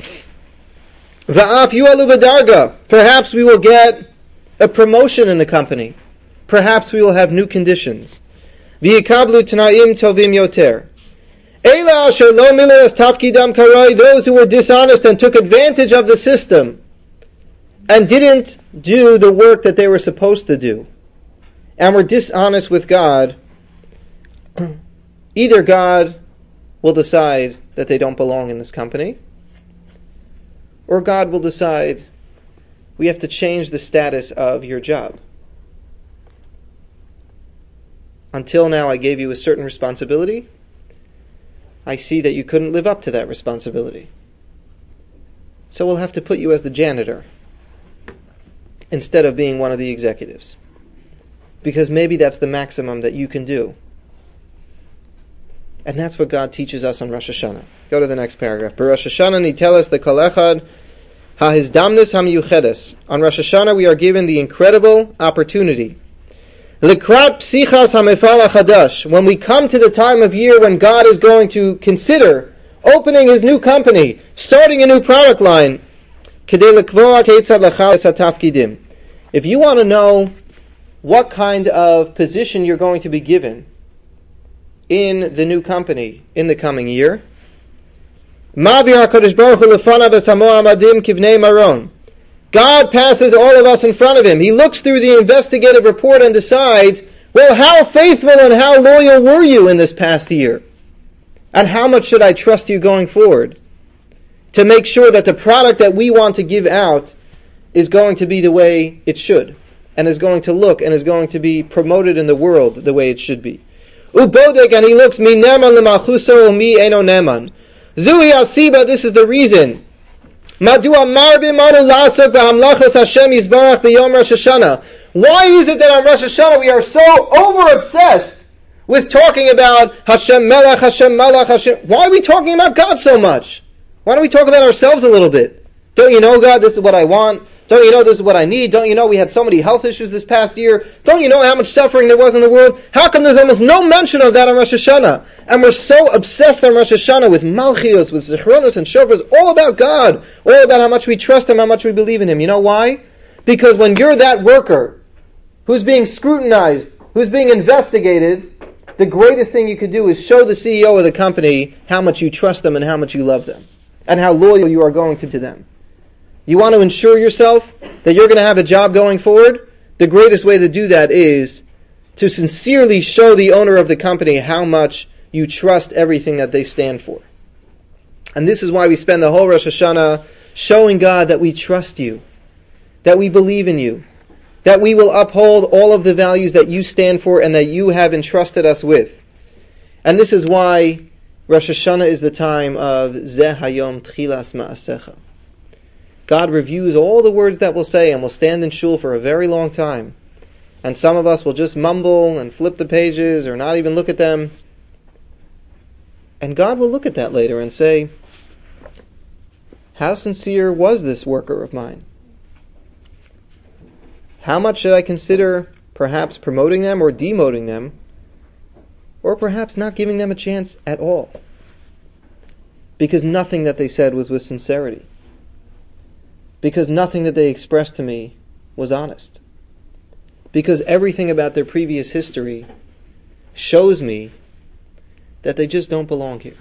Va'af yu'alu b'darga. Perhaps we will get a promotion in the company. Perhaps we will have new conditions. V'yikablu t'na'im tovim yoter. Ela asher lo milu es tafkidam karoi. Those who were dishonest and took advantage of the system and didn't do the work that they were supposed to do and were dishonest with God, either God will decide that they don't belong in this company, or God will decide we have to change the status of your job. Until now I gave you a certain responsibility. I see that you couldn't live up to that responsibility. So we'll have to put you as the janitor instead of being one of the executives. Because maybe that's the maximum that you can do. And that's what God teaches us on Rosh Hashanah. Go to the next paragraph. Rosh Hashanah nitelas lekol echad hahizdamnus hamiyuchedes. On Rosh Hashanah we are given the incredible opportunity. Likrat psichas hamefal hachadash. When we come to the time of year when God is going to consider opening his new company, starting a new product line. Kedei lekvoa keitzad lachal esatafkidim. If you want to know what kind of position you're going to be given in the new company in the coming year, God passes all of us in front of him. He looks through the investigative report and decides, well, how faithful and how loyal were you in this past year? And how much should I trust you going forward? To make sure that the product that we want to give out is going to be the way it should, and is going to look and is going to be promoted in the world the way it should be. Ubodek, and he looks, mi neman lemalchuso, mi eno neman. Zui al-siba, this is the reason. Madua marbim anu lasok v'hamlachas Hashem yisbarach b'yom Rosh Hashanah. Why is it that on Rosh Hashanah we are so over-obsessed with talking about Hashem Melech, Hashem Malach, Hashem? Why are we talking about God so much? Why don't we talk about ourselves a little bit? Don't you know, God, this is what I want? Don't you know this is what I need? Don't you know we had so many health issues this past year? Don't you know how much suffering there was in the world? How come there's almost no mention of that on Rosh Hashanah? And we're so obsessed on Rosh Hashanah with Malchios, with Zichronos and Shofars, all about God, all about how much we trust Him, how much we believe in Him. You know why? Because when you're that worker who's being scrutinized, who's being investigated, the greatest thing you could do is show the CEO of the company how much you trust them and how much you love them, and how loyal you are going to them. You want to ensure yourself that you're going to have a job going forward? The greatest way to do that is to sincerely show the owner of the company how much you trust everything that they stand for. And this is why we spend the whole Rosh Hashanah showing God that we trust you, that we believe in you, that we will uphold all of the values that you stand for and that you have entrusted us with. And this is why Rosh Hashanah is the time of Zeh Hayom Tchilas Ma'asecha. God reviews all the words that we'll say, and we'll stand in shul for a very long time. And some of us will just mumble and flip the pages or not even look at them. And God will look at that later and say, how sincere was this worker of mine? How much should I consider perhaps promoting them or demoting them, or perhaps not giving them a chance at all? Because nothing that they said was with sincerity. Because nothing that they expressed to me was honest. Because everything about their previous history shows me that they just don't belong here.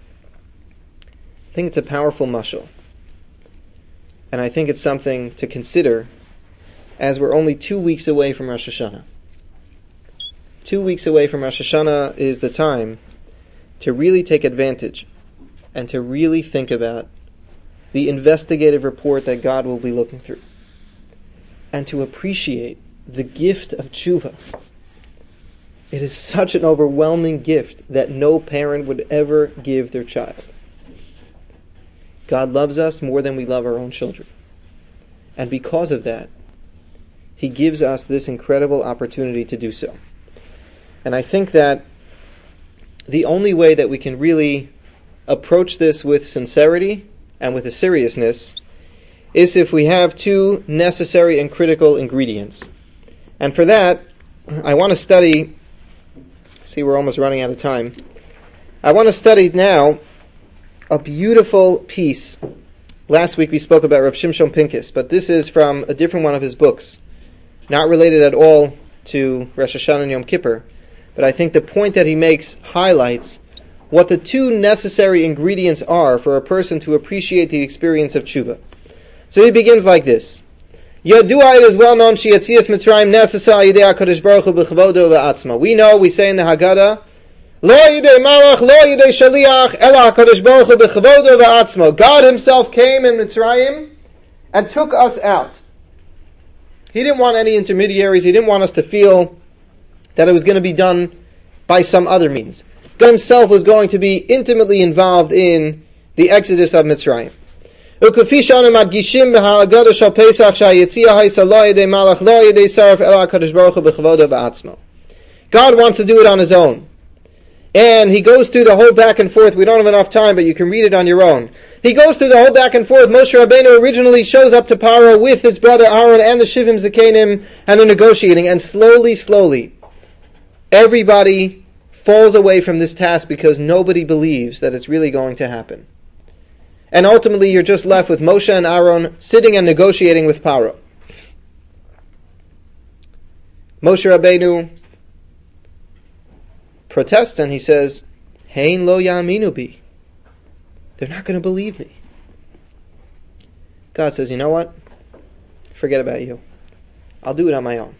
I think it's a powerful mashal. And I think it's something to consider as we're only 2 weeks away from Rosh Hashanah. 2 weeks away from Rosh Hashanah is the time to really take advantage and to really think about the investigative report that God will be looking through, and to appreciate the gift of tshuva. It is such an overwhelming gift that no parent would ever give their child. God loves us more than we love our own children. And because of that, He gives us this incredible opportunity to do so. And I think that the only way that we can really approach this with sincerity and with a seriousness is if we have two necessary and critical ingredients. And for that, I want to study, see we're almost running out of time, I want to study now a beautiful piece. Last week we spoke about Rav Shimshon Pincus, but this is from a different one of his books, not related at all to Rosh Hashanah and Yom Kippur, but I think the point that he makes highlights what the two necessary ingredients are for a person to appreciate the experience of tshuva. So he begins like this. Yadua, it is well known, Yetzias Mitzrayim nasa yidei HaKadosh Baruch Hu b'chavodo v'atzma. We know, we say in the Haggadah, Lo yidei malach, lo yidei shaliach, ela HaKadosh Baruch Hu b'chavodo v'atzma. God Himself came in Mitzrayim and took us out. He didn't want any intermediaries. He didn't want us to feel that it was going to be done by some other means. God Himself was going to be intimately involved in the exodus of Mitzrayim. God wants to do it on His own. And He goes through the whole back and forth. We don't have enough time, but you can read it on your own. He goes through the whole back and forth. Moshe Rabbeinu originally shows up to Paro with his brother Aaron and the Shivim Zakenim, and they're negotiating. And slowly, everybody falls away from this task because nobody believes that it's really going to happen. And ultimately you're just left with Moshe and Aaron sitting and negotiating with Paro. Moshe Rabbeinu protests and he says, Hein lo ya'aminu bi. They're not going to believe me. God says, you know what? Forget about you. I'll do it on my own.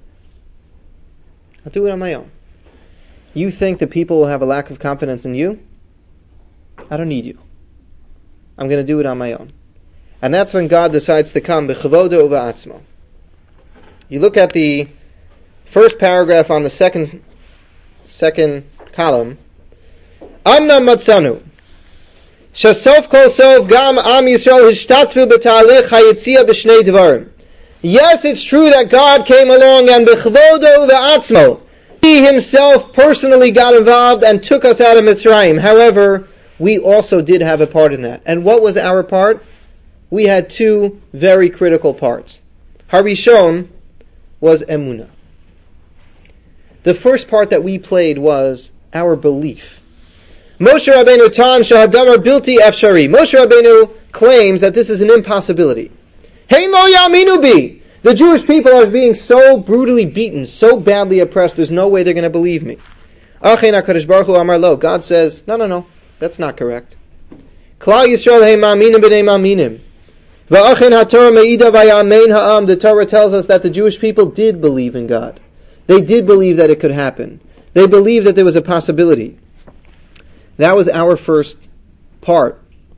I'll do it on my own. You think that people will have a lack of confidence in you? I don't need you. I'm going to do it on my own. And that's when God decides to come, b'chavodo u'va'atzmo. You look at the first paragraph on the second column. Amna matzanu. Shasof kol sof gam am Yisrael hishtatvu b'ta'alich hayitzia b'shnei dvarim. Yes, it's true that God came along and b'chavodo u'va'atzmo, He Himself personally got involved and took us out of Mitzrayim. However, we also did have a part in that. And what was our part? We had two very critical parts. Harishon was emunah. The first part that we played was our belief. Moshe Rabbeinu tan shahadavar bilti efshari. Moshe Rabbeinu claims that this is an impossibility. Hein lo yaminu bi. The Jewish people are being so brutally beaten, so badly oppressed, there's no way they're going to believe me. Achein HaKadosh Baruch Hu amar lo. God says, no, that's not correct. Klal Yisrael hein ma'aminim b'nei ma'aminim. V'achein haTorah me'ida v'yamein ha'am. The Torah tells us that the Jewish people did believe in God. They did believe that it could happen. They believed that there was a possibility. That was our first part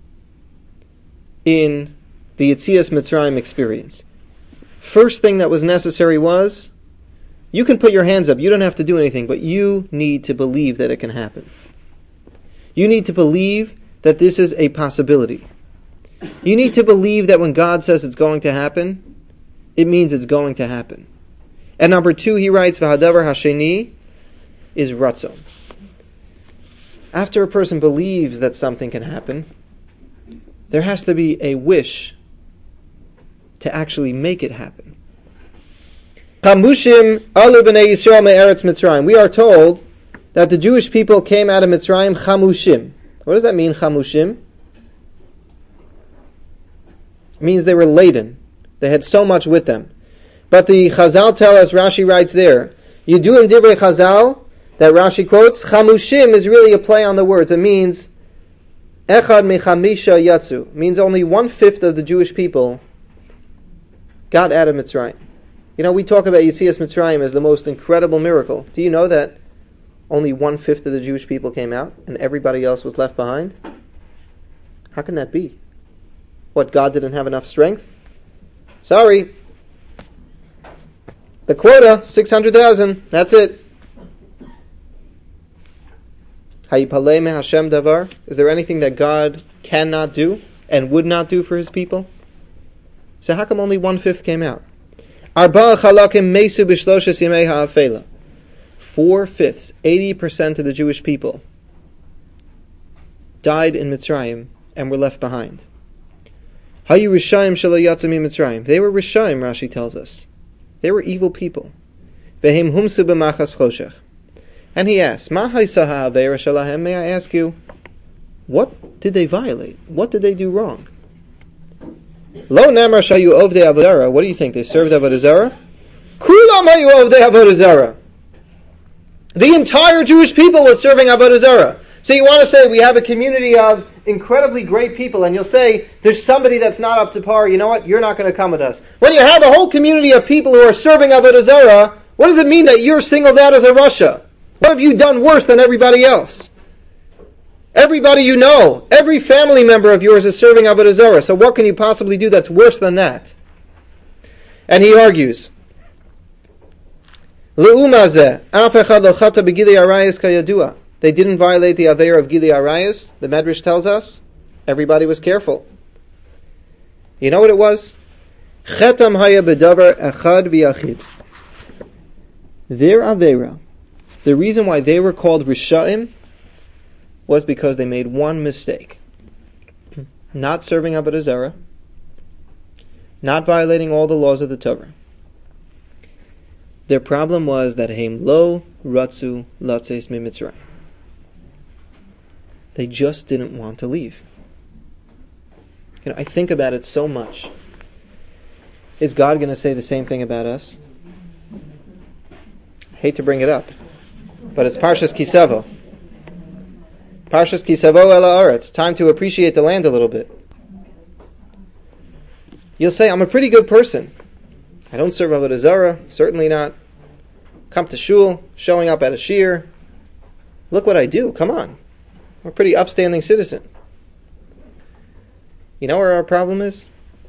in the Yetzias Mitzrayim experience. First thing that was necessary was, you can put your hands up, you don't have to do anything, but you need to believe that it can happen. You need to believe that this is a possibility. You need to believe that when God says it's going to happen, it means it's going to happen. And number two, he writes, V'hadavar hasheni is ratzon. After a person believes that something can happen, there has to be a wish to actually make it happen. Chamushim alu b'nei Yisrael me'eretz Mitzrayim. We are told that the Jewish people came out of Mitzrayim chamushim. What does that mean, chamushim? It means they were laden. They had so much with them. But the Chazal tell us, Rashi writes there, Yiduim divrei Chazal, that Rashi quotes, chamushim is really a play on the words. It means, echad mechamisha yatzu. It means only 1/5 of the Jewish people got out of Mitzrayim. You know, we talk about Yetzias Mitzrayim as the most incredible miracle. Do you know that only 1/5 of the Jewish people came out and everybody else was left behind? How can that be? What, God didn't have enough strength? Sorry. The quota, 600,000. That's it. Hayipalei me Hashem davar. Is there anything that God cannot do and would not do for His people? So how come only 1/5 came out? Arba'a chalakim mesu b'shloshes yemei ha'afela. 4/5, 80% of the Jewish people died in Mitzrayim and were left behind. Hayu rishayim shelo yatzu mi Mitzrayim. They were rishayim, Rashi tells us. They were evil people. Vehem humsu b'machas choshech. And he asks, Ma ha'isa ha'avera shalahem? May I ask you, what did they violate? What did they do wrong? Lo namar shayu ovdei avodah zara. What do you think? They served avodah zara? Kulam hayu ovdei avodah zara. The entire Jewish people was serving avodah zara. So you want to say we have a community of incredibly great people, and you'll say there's somebody that's not up to par. You know what? You're not going to come with us. When you have a whole community of people who are serving avodah zara, what does it mean that you're singled out as a Russia? What have you done worse than everybody else? Everybody you know, every family member of yours is serving avodah zara. So what can you possibly do that's worse than that? And he argues, Le'umazeh, af echad lo chata b'gilui arayos kayadua. They didn't violate the Aveira of Gilui Arayos. The Medrash tells us everybody was careful. You know what it was? Chetam haya b'davar echad v'yachid. Their Aveira, the reason why they were called Risha'im, was because they made one mistake. Not serving avodah zara, not violating all the laws of the Torah. Their problem was that Heim lo ratzu latzeis mi Mitzrayim. They just didn't want to leave. You know, I think about it so much. Is God going to say the same thing about us? I hate to bring it up, but it's Parshas Kisavo. Parshas Kisavo el haaretz. Time to appreciate the land a little bit. You'll say, I'm a pretty good person. I don't serve avodah zara, certainly not. Come to shul, showing up at a shir. Look what I do, come on. I'm a pretty upstanding citizen. You know where our problem is?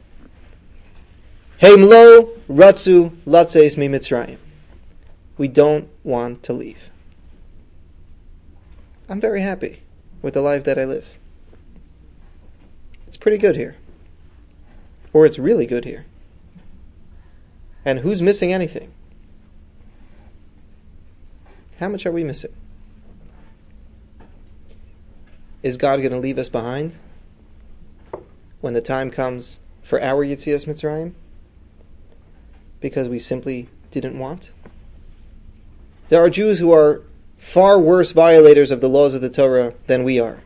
Heim lo ratzu latzeis mi Mitzrayim. We don't want to leave. I'm very happy with the life that I live. It's pretty good here. Or it's really good here. And who's missing anything? How much are we missing? Is God going to leave us behind when the time comes for our Yetzias Mitzrayim? Because we simply didn't want? There are Jews who are far worse violators of the laws of the Torah than we are.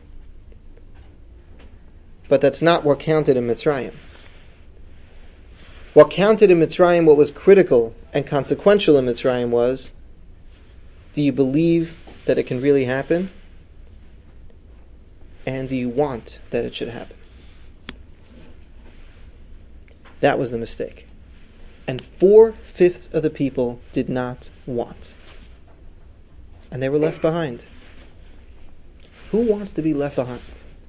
But that's not what counted in Mitzrayim. What counted in Mitzrayim, what was critical and consequential in Mitzrayim was, do you believe that it can really happen? And do you want that it should happen? That was the mistake. And 4/5 of the people did not want. And they were left behind. Who wants to be left behind?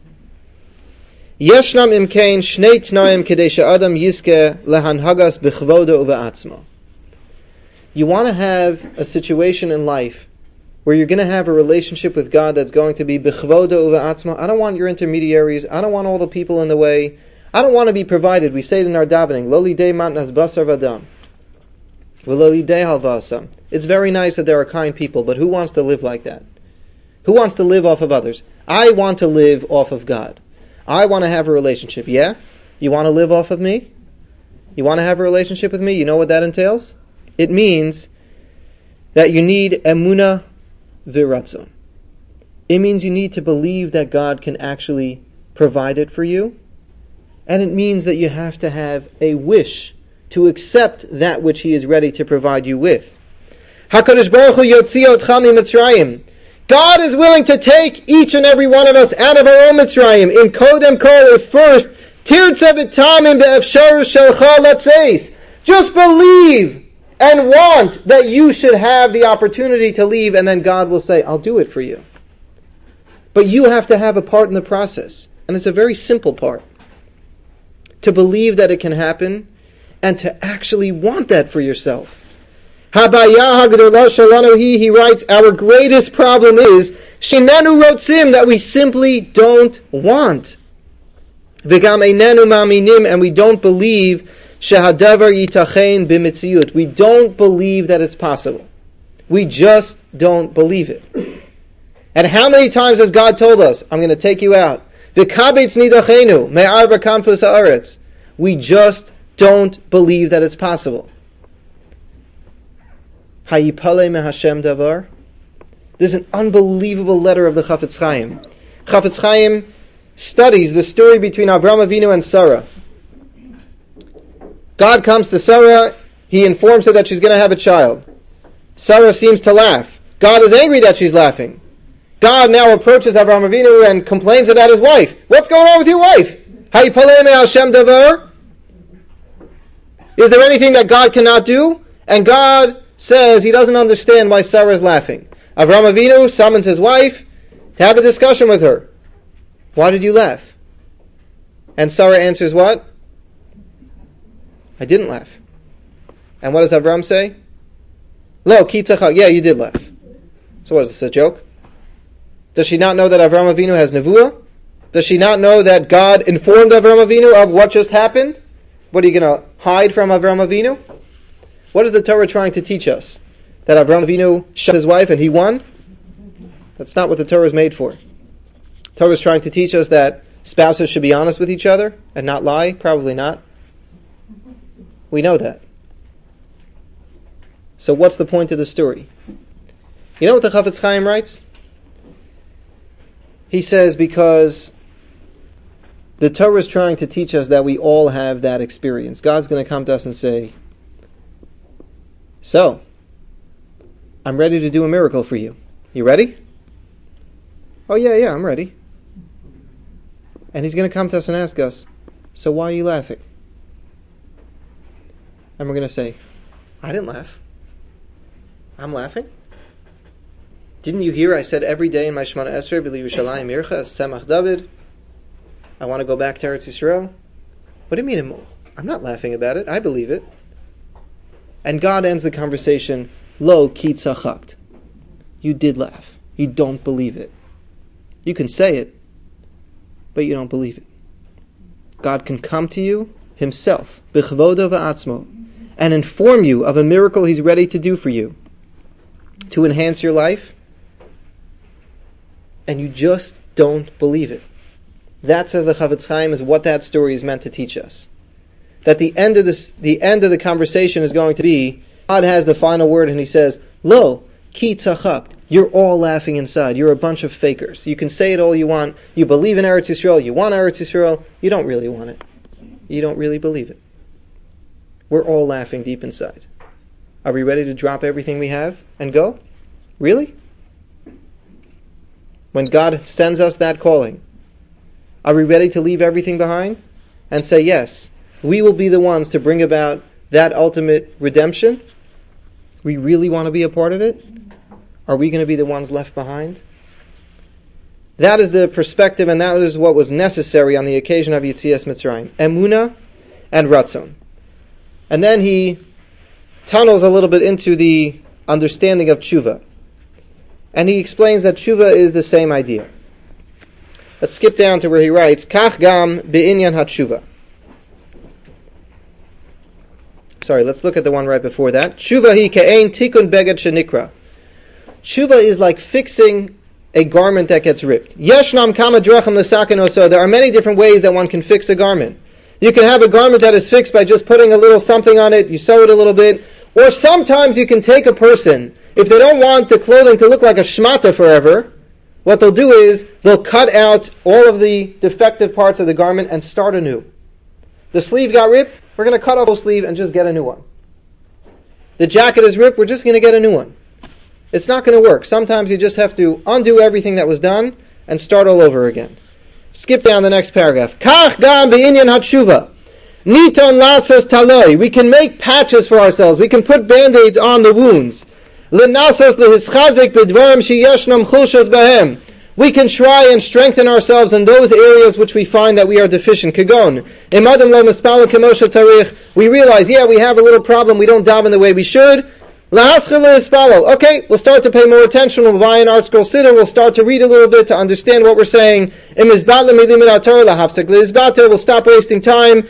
Yeshnam imkein shnei tnaim kedei she'adam yizke lehanhagas b'chvodo uve'atzmo. You want to have a situation in life where you're going to have a relationship with God that's going to be b'chvodo uve'atzmo. I don't want your intermediaries. I don't want all the people in the way. I don't want to be provided. We say it in our davening, Lo lidei matnas basar v'adam, v'lo lidei halvasam. It's very nice that there are kind people, but who wants to live like that? Who wants to live off of others? I want to live off of God. I want to have a relationship. Yeah? You want to live off of me? You want to have a relationship with me? You know what that entails? It means that you need emunah v'ratzon. It means you need to believe that God can actually provide it for you. And it means that you have to have a wish to accept that which He is ready to provide you with. HaKadosh Baruch Hu yotzii otcha miMitzrayim. God is willing to take each and every one of us out of our own Mitzrayim. In Kodem Kol, at first, Tirtze v'tamim be'efsharus shelcha latzeis. Just believe and want that you should have the opportunity to leave, and then God will say, I'll do it for you. But you have to have a part in the process. And it's a very simple part. To believe that it can happen, and to actually want that for yourself. Habaya Hagdolah Shalanu he writes, our greatest problem is Shinenu Rotzim, that we simply don't want. V'gam einenu ma'aminim, and we don't believe Shehadavar Yitachein b'mitziut. We don't believe that it's possible. We just don't believe it. And how many times has God told us, I'm going to take you out? V'kabetz nidachenu me'ar v'kanfus ha'aretz. We just don't believe that it's possible. Hayipale me Hashem davar. This is an unbelievable letter of the Chafetz Chaim. Chafetz Chaim studies the story between Avraham Avinu and Sarah. God comes to Sarah, He informs her that she's going to have a child. Sarah seems to laugh. God is angry that she's laughing. God now approaches Avraham Avinu and complains about his wife. What's going on with your wife? Hayipale me Hashem davar. Is there anything that God cannot do? And God says He doesn't understand why Sarah is laughing. Avraham Avinu summons his wife to have a discussion with her. Why did you laugh? And Sarah answers what? I didn't laugh. And what does Avraham say? Lo, ki tzachak. Yeah, you did laugh. So what is this, a joke? Does she not know that Avraham Avinu has nevuah? Does she not know that God informed Avraham Avinu of what just happened? What, are you going to hide from Avraham Avinu? What is the Torah trying to teach us? That Avraham Avinu shot his wife and he won? That's not what the Torah is made for. The Torah is trying to teach us that spouses should be honest with each other and not lie? Probably not. We know that. So what's the point of the story? You know what the Chafetz Chaim writes? He says because the Torah is trying to teach us that we all have that experience. God's going to come to us and say, so, I'm ready to do a miracle for you. You ready? Oh yeah, I'm ready. And He's going to come to us and ask us, so why are you laughing? And we're going to say, I didn't laugh. I'm laughing? Didn't you hear I said every day in my Shemana Esrei, V'li Yerushalayim Ircha, Semach David, I want to go back to Eretz Yisrael? What do you mean? I'm not laughing about it. I believe it. And God ends the conversation, Lo ki tzachakt. You did laugh. You don't believe it. You can say it, but you don't believe it. God can come to you himself, b'chvodo v'atzmo, and inform you of a miracle he's ready to do for you, to enhance your life, and you just don't believe it. That, says the Chavetz Chaim, is what that story is meant to teach us. That the end of the conversation is going to be, God has the final word, and he says, Lo, ki tzachakt. You're all laughing inside. You're a bunch of fakers. You can say it all you want. You believe in Eretz Yisrael. You want Eretz Yisrael. You don't really want it. You don't really believe it. We're all laughing deep inside. Are we ready to drop everything we have and go? Really? When God sends us that calling, are we ready to leave everything behind and say, yes, we will be the ones to bring about that ultimate redemption? We really want to be a part of it? Are we going to be the ones left behind? That is the perspective, and that is what was necessary on the occasion of Yetzias Mitzrayim. Emunah and Ratzon. And then he tunnels a little bit into the understanding of tshuva. And he explains that tshuva is the same idea. Let's skip down to where he writes, Kach gam be'inyan hatshuva. Sorry, let's look at the one right before that. Tshuva hi ke'ein tikun beged shenikra. Tshuva is like fixing a garment that gets ripped. Yeshnam kama drachim l'saken oso. There are many different ways that one can fix a garment. You can have a garment that is fixed by just putting a little something on it, you sew it a little bit, or sometimes you can take a person, if they don't want the clothing to look like a shmata forever, what they'll do is they'll cut out all of the defective parts of the garment and start anew. The sleeve got ripped, we're going to cut off the sleeve and just get a new one. The jacket is ripped, we're just going to get a new one. It's not going to work. Sometimes you just have to undo everything that was done and start all over again. Skip down the next paragraph. Kach gam be'inyan hatshuva. Niton lasos taloi. We can make patches for ourselves. We can put band-aids on the wounds. L'nasos lehischazik b'dvarim sheyeshnam chulshos bahem. We can try and strengthen ourselves in those areas which we find that we are deficient. Kagon. Imadam lo mispala kemosha tzarich. We realize, we have a little problem. We don't daven the way we should. Okay, we'll start to pay more attention. We'll buy an Art Scroll Siddur. We'll start to read a little bit to understand what we're saying. We'll stop wasting time.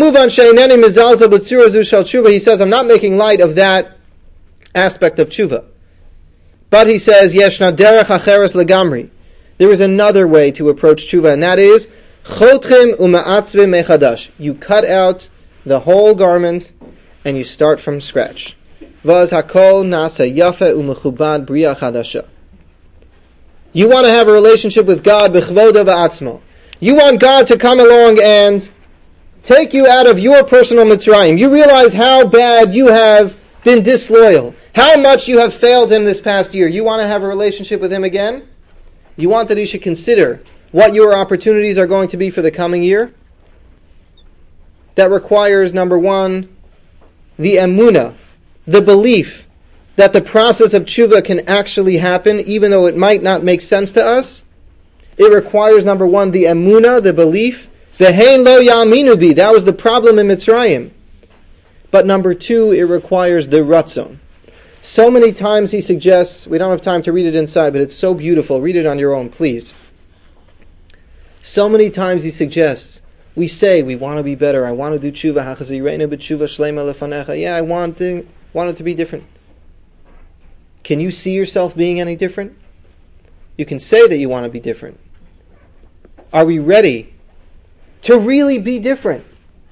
He says, I'm not making light of that aspect of tshuva. But he says, Yeshna derech acheres legamri. There is another way to approach tshuva, and that is, chotchim uma'atzve mechadash. You cut out the whole garment, and you start from scratch. Vaz hakol nasa yafe umechubad bria chadasha. You want to have a relationship with God, b'chvoda v'atzmo. You want God to come along and take you out of your personal Mitzrayim. You realize how bad you have been disloyal, how much you have failed Him this past year. You want to have a relationship with Him again? You want that He should consider what your opportunities are going to be for the coming year? That requires, number one, the emunah, the belief that the process of tshuva can actually happen, even though it might not make sense to us. It requires, number one, the emunah, the belief. V'hein lo ya'aminu bi. That was the problem in Mitzrayim. But number two, it requires the ratzon. So many times he suggests, we don't have time to read it inside, but it's so beautiful. Read it on your own, please. So many times he suggests, we say we want to be better. I want to do tshuva. Hachazirena b'tshuva shleima lefanecha. I want it to be different. Can you see yourself being any different? You can say that you want to be different. Are we ready to really be different?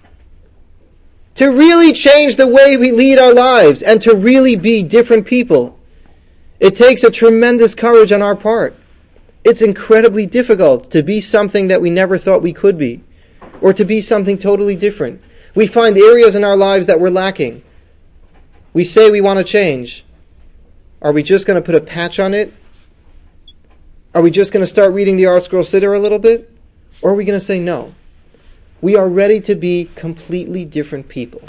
To really change the way we lead our lives and to really be different people? It takes a tremendous courage on our part. It's incredibly difficult to be something that we never thought we could be, or to be something totally different. We find areas in our lives that we're lacking. We say we want to change. Are we just going to put a patch on it? Are we just going to start reading the Art Scroll Siddur a little bit? Or are we going to say no? We are ready to be completely different people.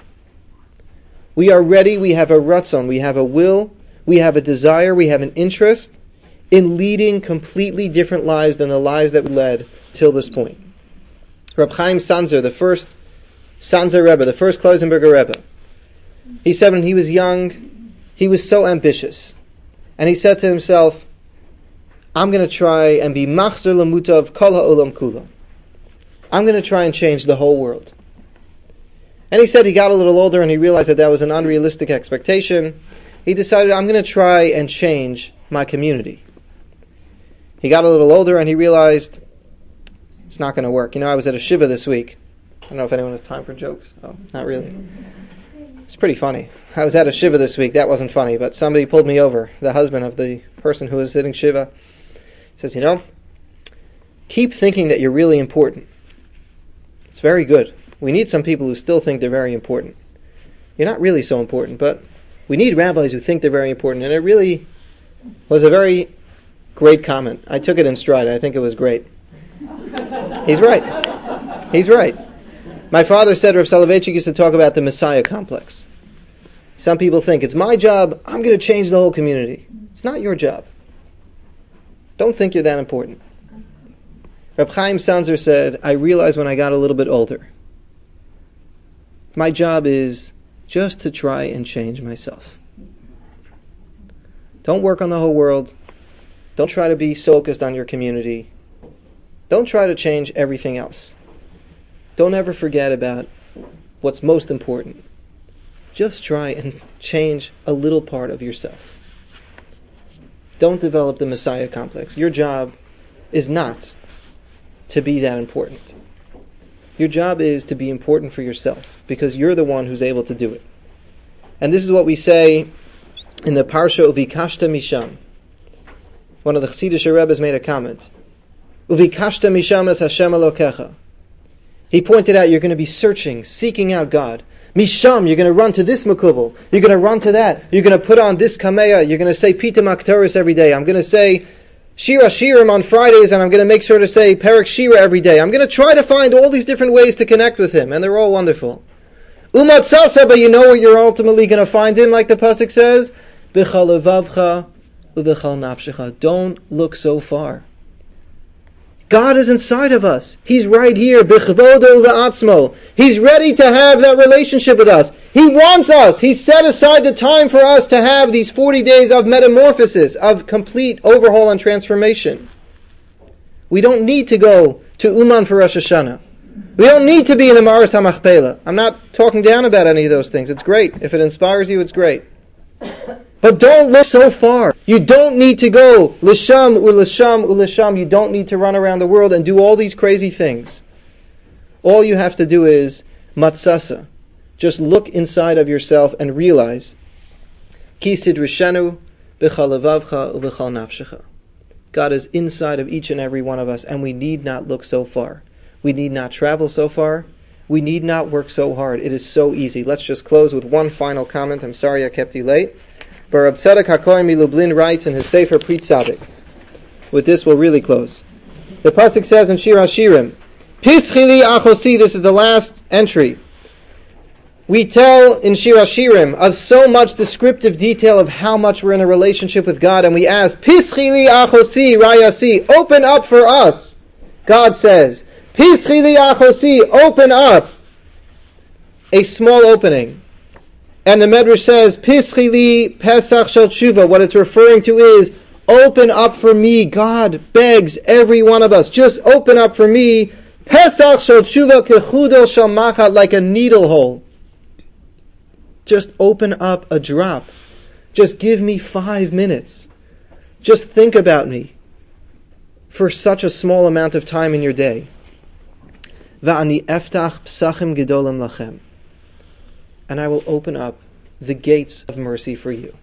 We are ready, we have a ratzon, we have a will, we have a desire, we have an interest in leading completely different lives than the lives that we led till this point. Reb Chaim Sanzer, the first Sanzer Rebbe, the first Klausenberger Rebbe. He said when he was young, he was so ambitious. And he said to himself, I'm going to try and be machzer lamutav kol ha'olam kula. I'm going to try and change the whole world. And he said he got a little older and he realized that was an unrealistic expectation. He decided, I'm going to try and change my community. He got a little older and he realized it's not going to work. I was at a shiva this week. I don't know if anyone has time for jokes. Oh, not really. It's pretty funny. I was at a shiva this week. That wasn't funny, but somebody pulled me over, the husband of the person who was sitting shiva. He says, keep thinking that you're really important. It's very good. We need some people who still think they're very important. You're not really so important, but we need rabbis who think they're very important. And it really was a very great comment. I took it in stride. I think it was great. He's right. He's right. My father said Rav Soloveitchik used to talk about the Messiah complex. Some people think, it's my job, I'm going to change the whole community. It's not your job. Don't think you're that important. Reb Chaim Sanzer said, I realized when I got a little bit older, my job is just to try and change myself. Don't work on the whole world. Don't try to be so focused on your community. Don't try to change everything else. Don't ever forget about what's most important. Just try and change a little part of yourself. Don't develop the Messiah complex. Your job is not to be that important. Your job is to be important for yourself, because you're the one who's able to do it. And this is what we say in the Parsha Uvikashta Misham. One of the Chassidish Rebbes made a comment. Uvikashta Misham es Hashem Elokecha. He pointed out you're going to be searching, seeking out God. Misham, you're going to run to this makubal. You're going to run to that. You're going to put on this kameya. You're going to say Pita Maktoris every day. I'm going to say Shira Shirim on Fridays, and I'm going to make sure to say Perek Shira every day. I'm going to try to find all these different ways to connect with Him, and they're all wonderful. Umat Sasa, but you know where you're ultimately going to find Him, like the pasuk says, B'chal levavcha u'b'chal nafshecha. Don't look so far. God is inside of us. He's right here. B'chvodo v'atzmo. He's ready to have that relationship with us. He wants us. He's set aside the time for us to have these 40 days of metamorphosis, of complete overhaul and transformation. We don't need to go to Uman for Rosh Hashanah. We don't need to be in the Maris HaMachpelah. I'm not talking down about any of those things. It's great. If it inspires you, it's great. But don't look so far. You don't need to go lisham ulisham ulisham. You don't need to run around the world and do all these crazy things. All you have to do is matzasa. Just look inside of yourself and realize Ki sidrishenu b'chal levavcha u'b'chal nafshecha. God is inside of each and every one of us, and we need not look so far. We need not travel so far. We need not work so hard. It is so easy. Let's just close with one final comment. I'm sorry I kept you late. But Reb Tzedek HaKohen Milublin writes in his Sefer Pri Tzadik. With this we'll really close. The pasuk says in Shir HaShirim, Pischili achosi, this is the last entry. We tell in Shir HaShirim of so much descriptive detail of how much we're in a relationship with God, and we ask, Pischili achosi rayasi, open up for us. God says, Pischili achosi, open up. A small opening. And the Medrash says, Pischili Pesach Shel Tshuva. What it's referring to is, open up for me. God begs every one of us, just open up for me. Pesach Shel Tshuva Kechudo Shel Machat, like a needle hole. Just open up a drop. Just give me 5 minutes. Just think about me for such a small amount of time in your day. Va'ani eftach psachim gedolim lachem. And I will open up the gates of mercy for you.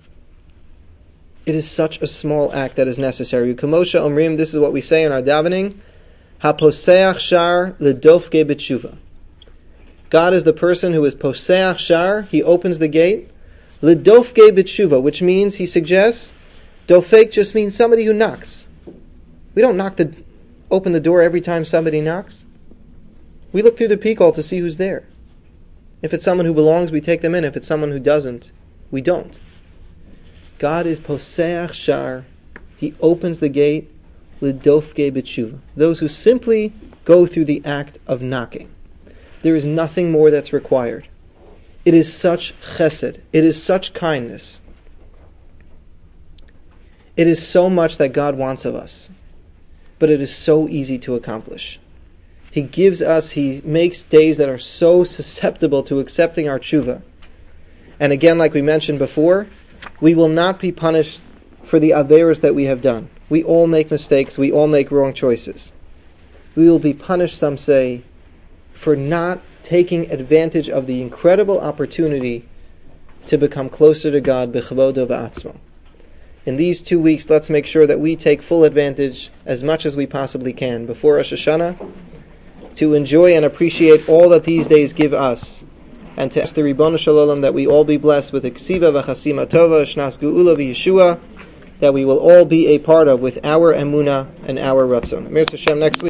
It is such a small act that is necessary. Kamosha Omrim, this is what we say in our davening, HaPoseach shar ledofke b'tshuva. God is the person who is Poseach shar, He opens the gate, ledofke b'tshuva, which means, he suggests, dofek just means somebody who knocks. We don't open the door every time somebody knocks. We look through the peephole to see who's there. If it's someone who belongs, we take them in. If it's someone who doesn't, we don't. God is Poseach Shar. He opens the gate, Lidofke B'tshuva. Those who simply go through the act of knocking. There is nothing more that's required. It is such chesed. It is such kindness. It is so much that God wants of us. But it is so easy to accomplish. He makes days that are so susceptible to accepting our tshuva. And again, like we mentioned before, we will not be punished for the averos that we have done. We all make mistakes. We all make wrong choices. We will be punished, some say, for not taking advantage of the incredible opportunity to become closer to God, b'chavodo v'atzmo. In these 2 weeks, let's make sure that we take full advantage, as much as we possibly can, before Rosh Hashanah, to enjoy and appreciate all that these days give us, and to ask the Ribbono Shel Olam that we all be blessed with Ksiva v'chasima tova, shnas geula v'yeshua, that we will all be a part of with our emunah and our ratzon. Mir Hashem next week.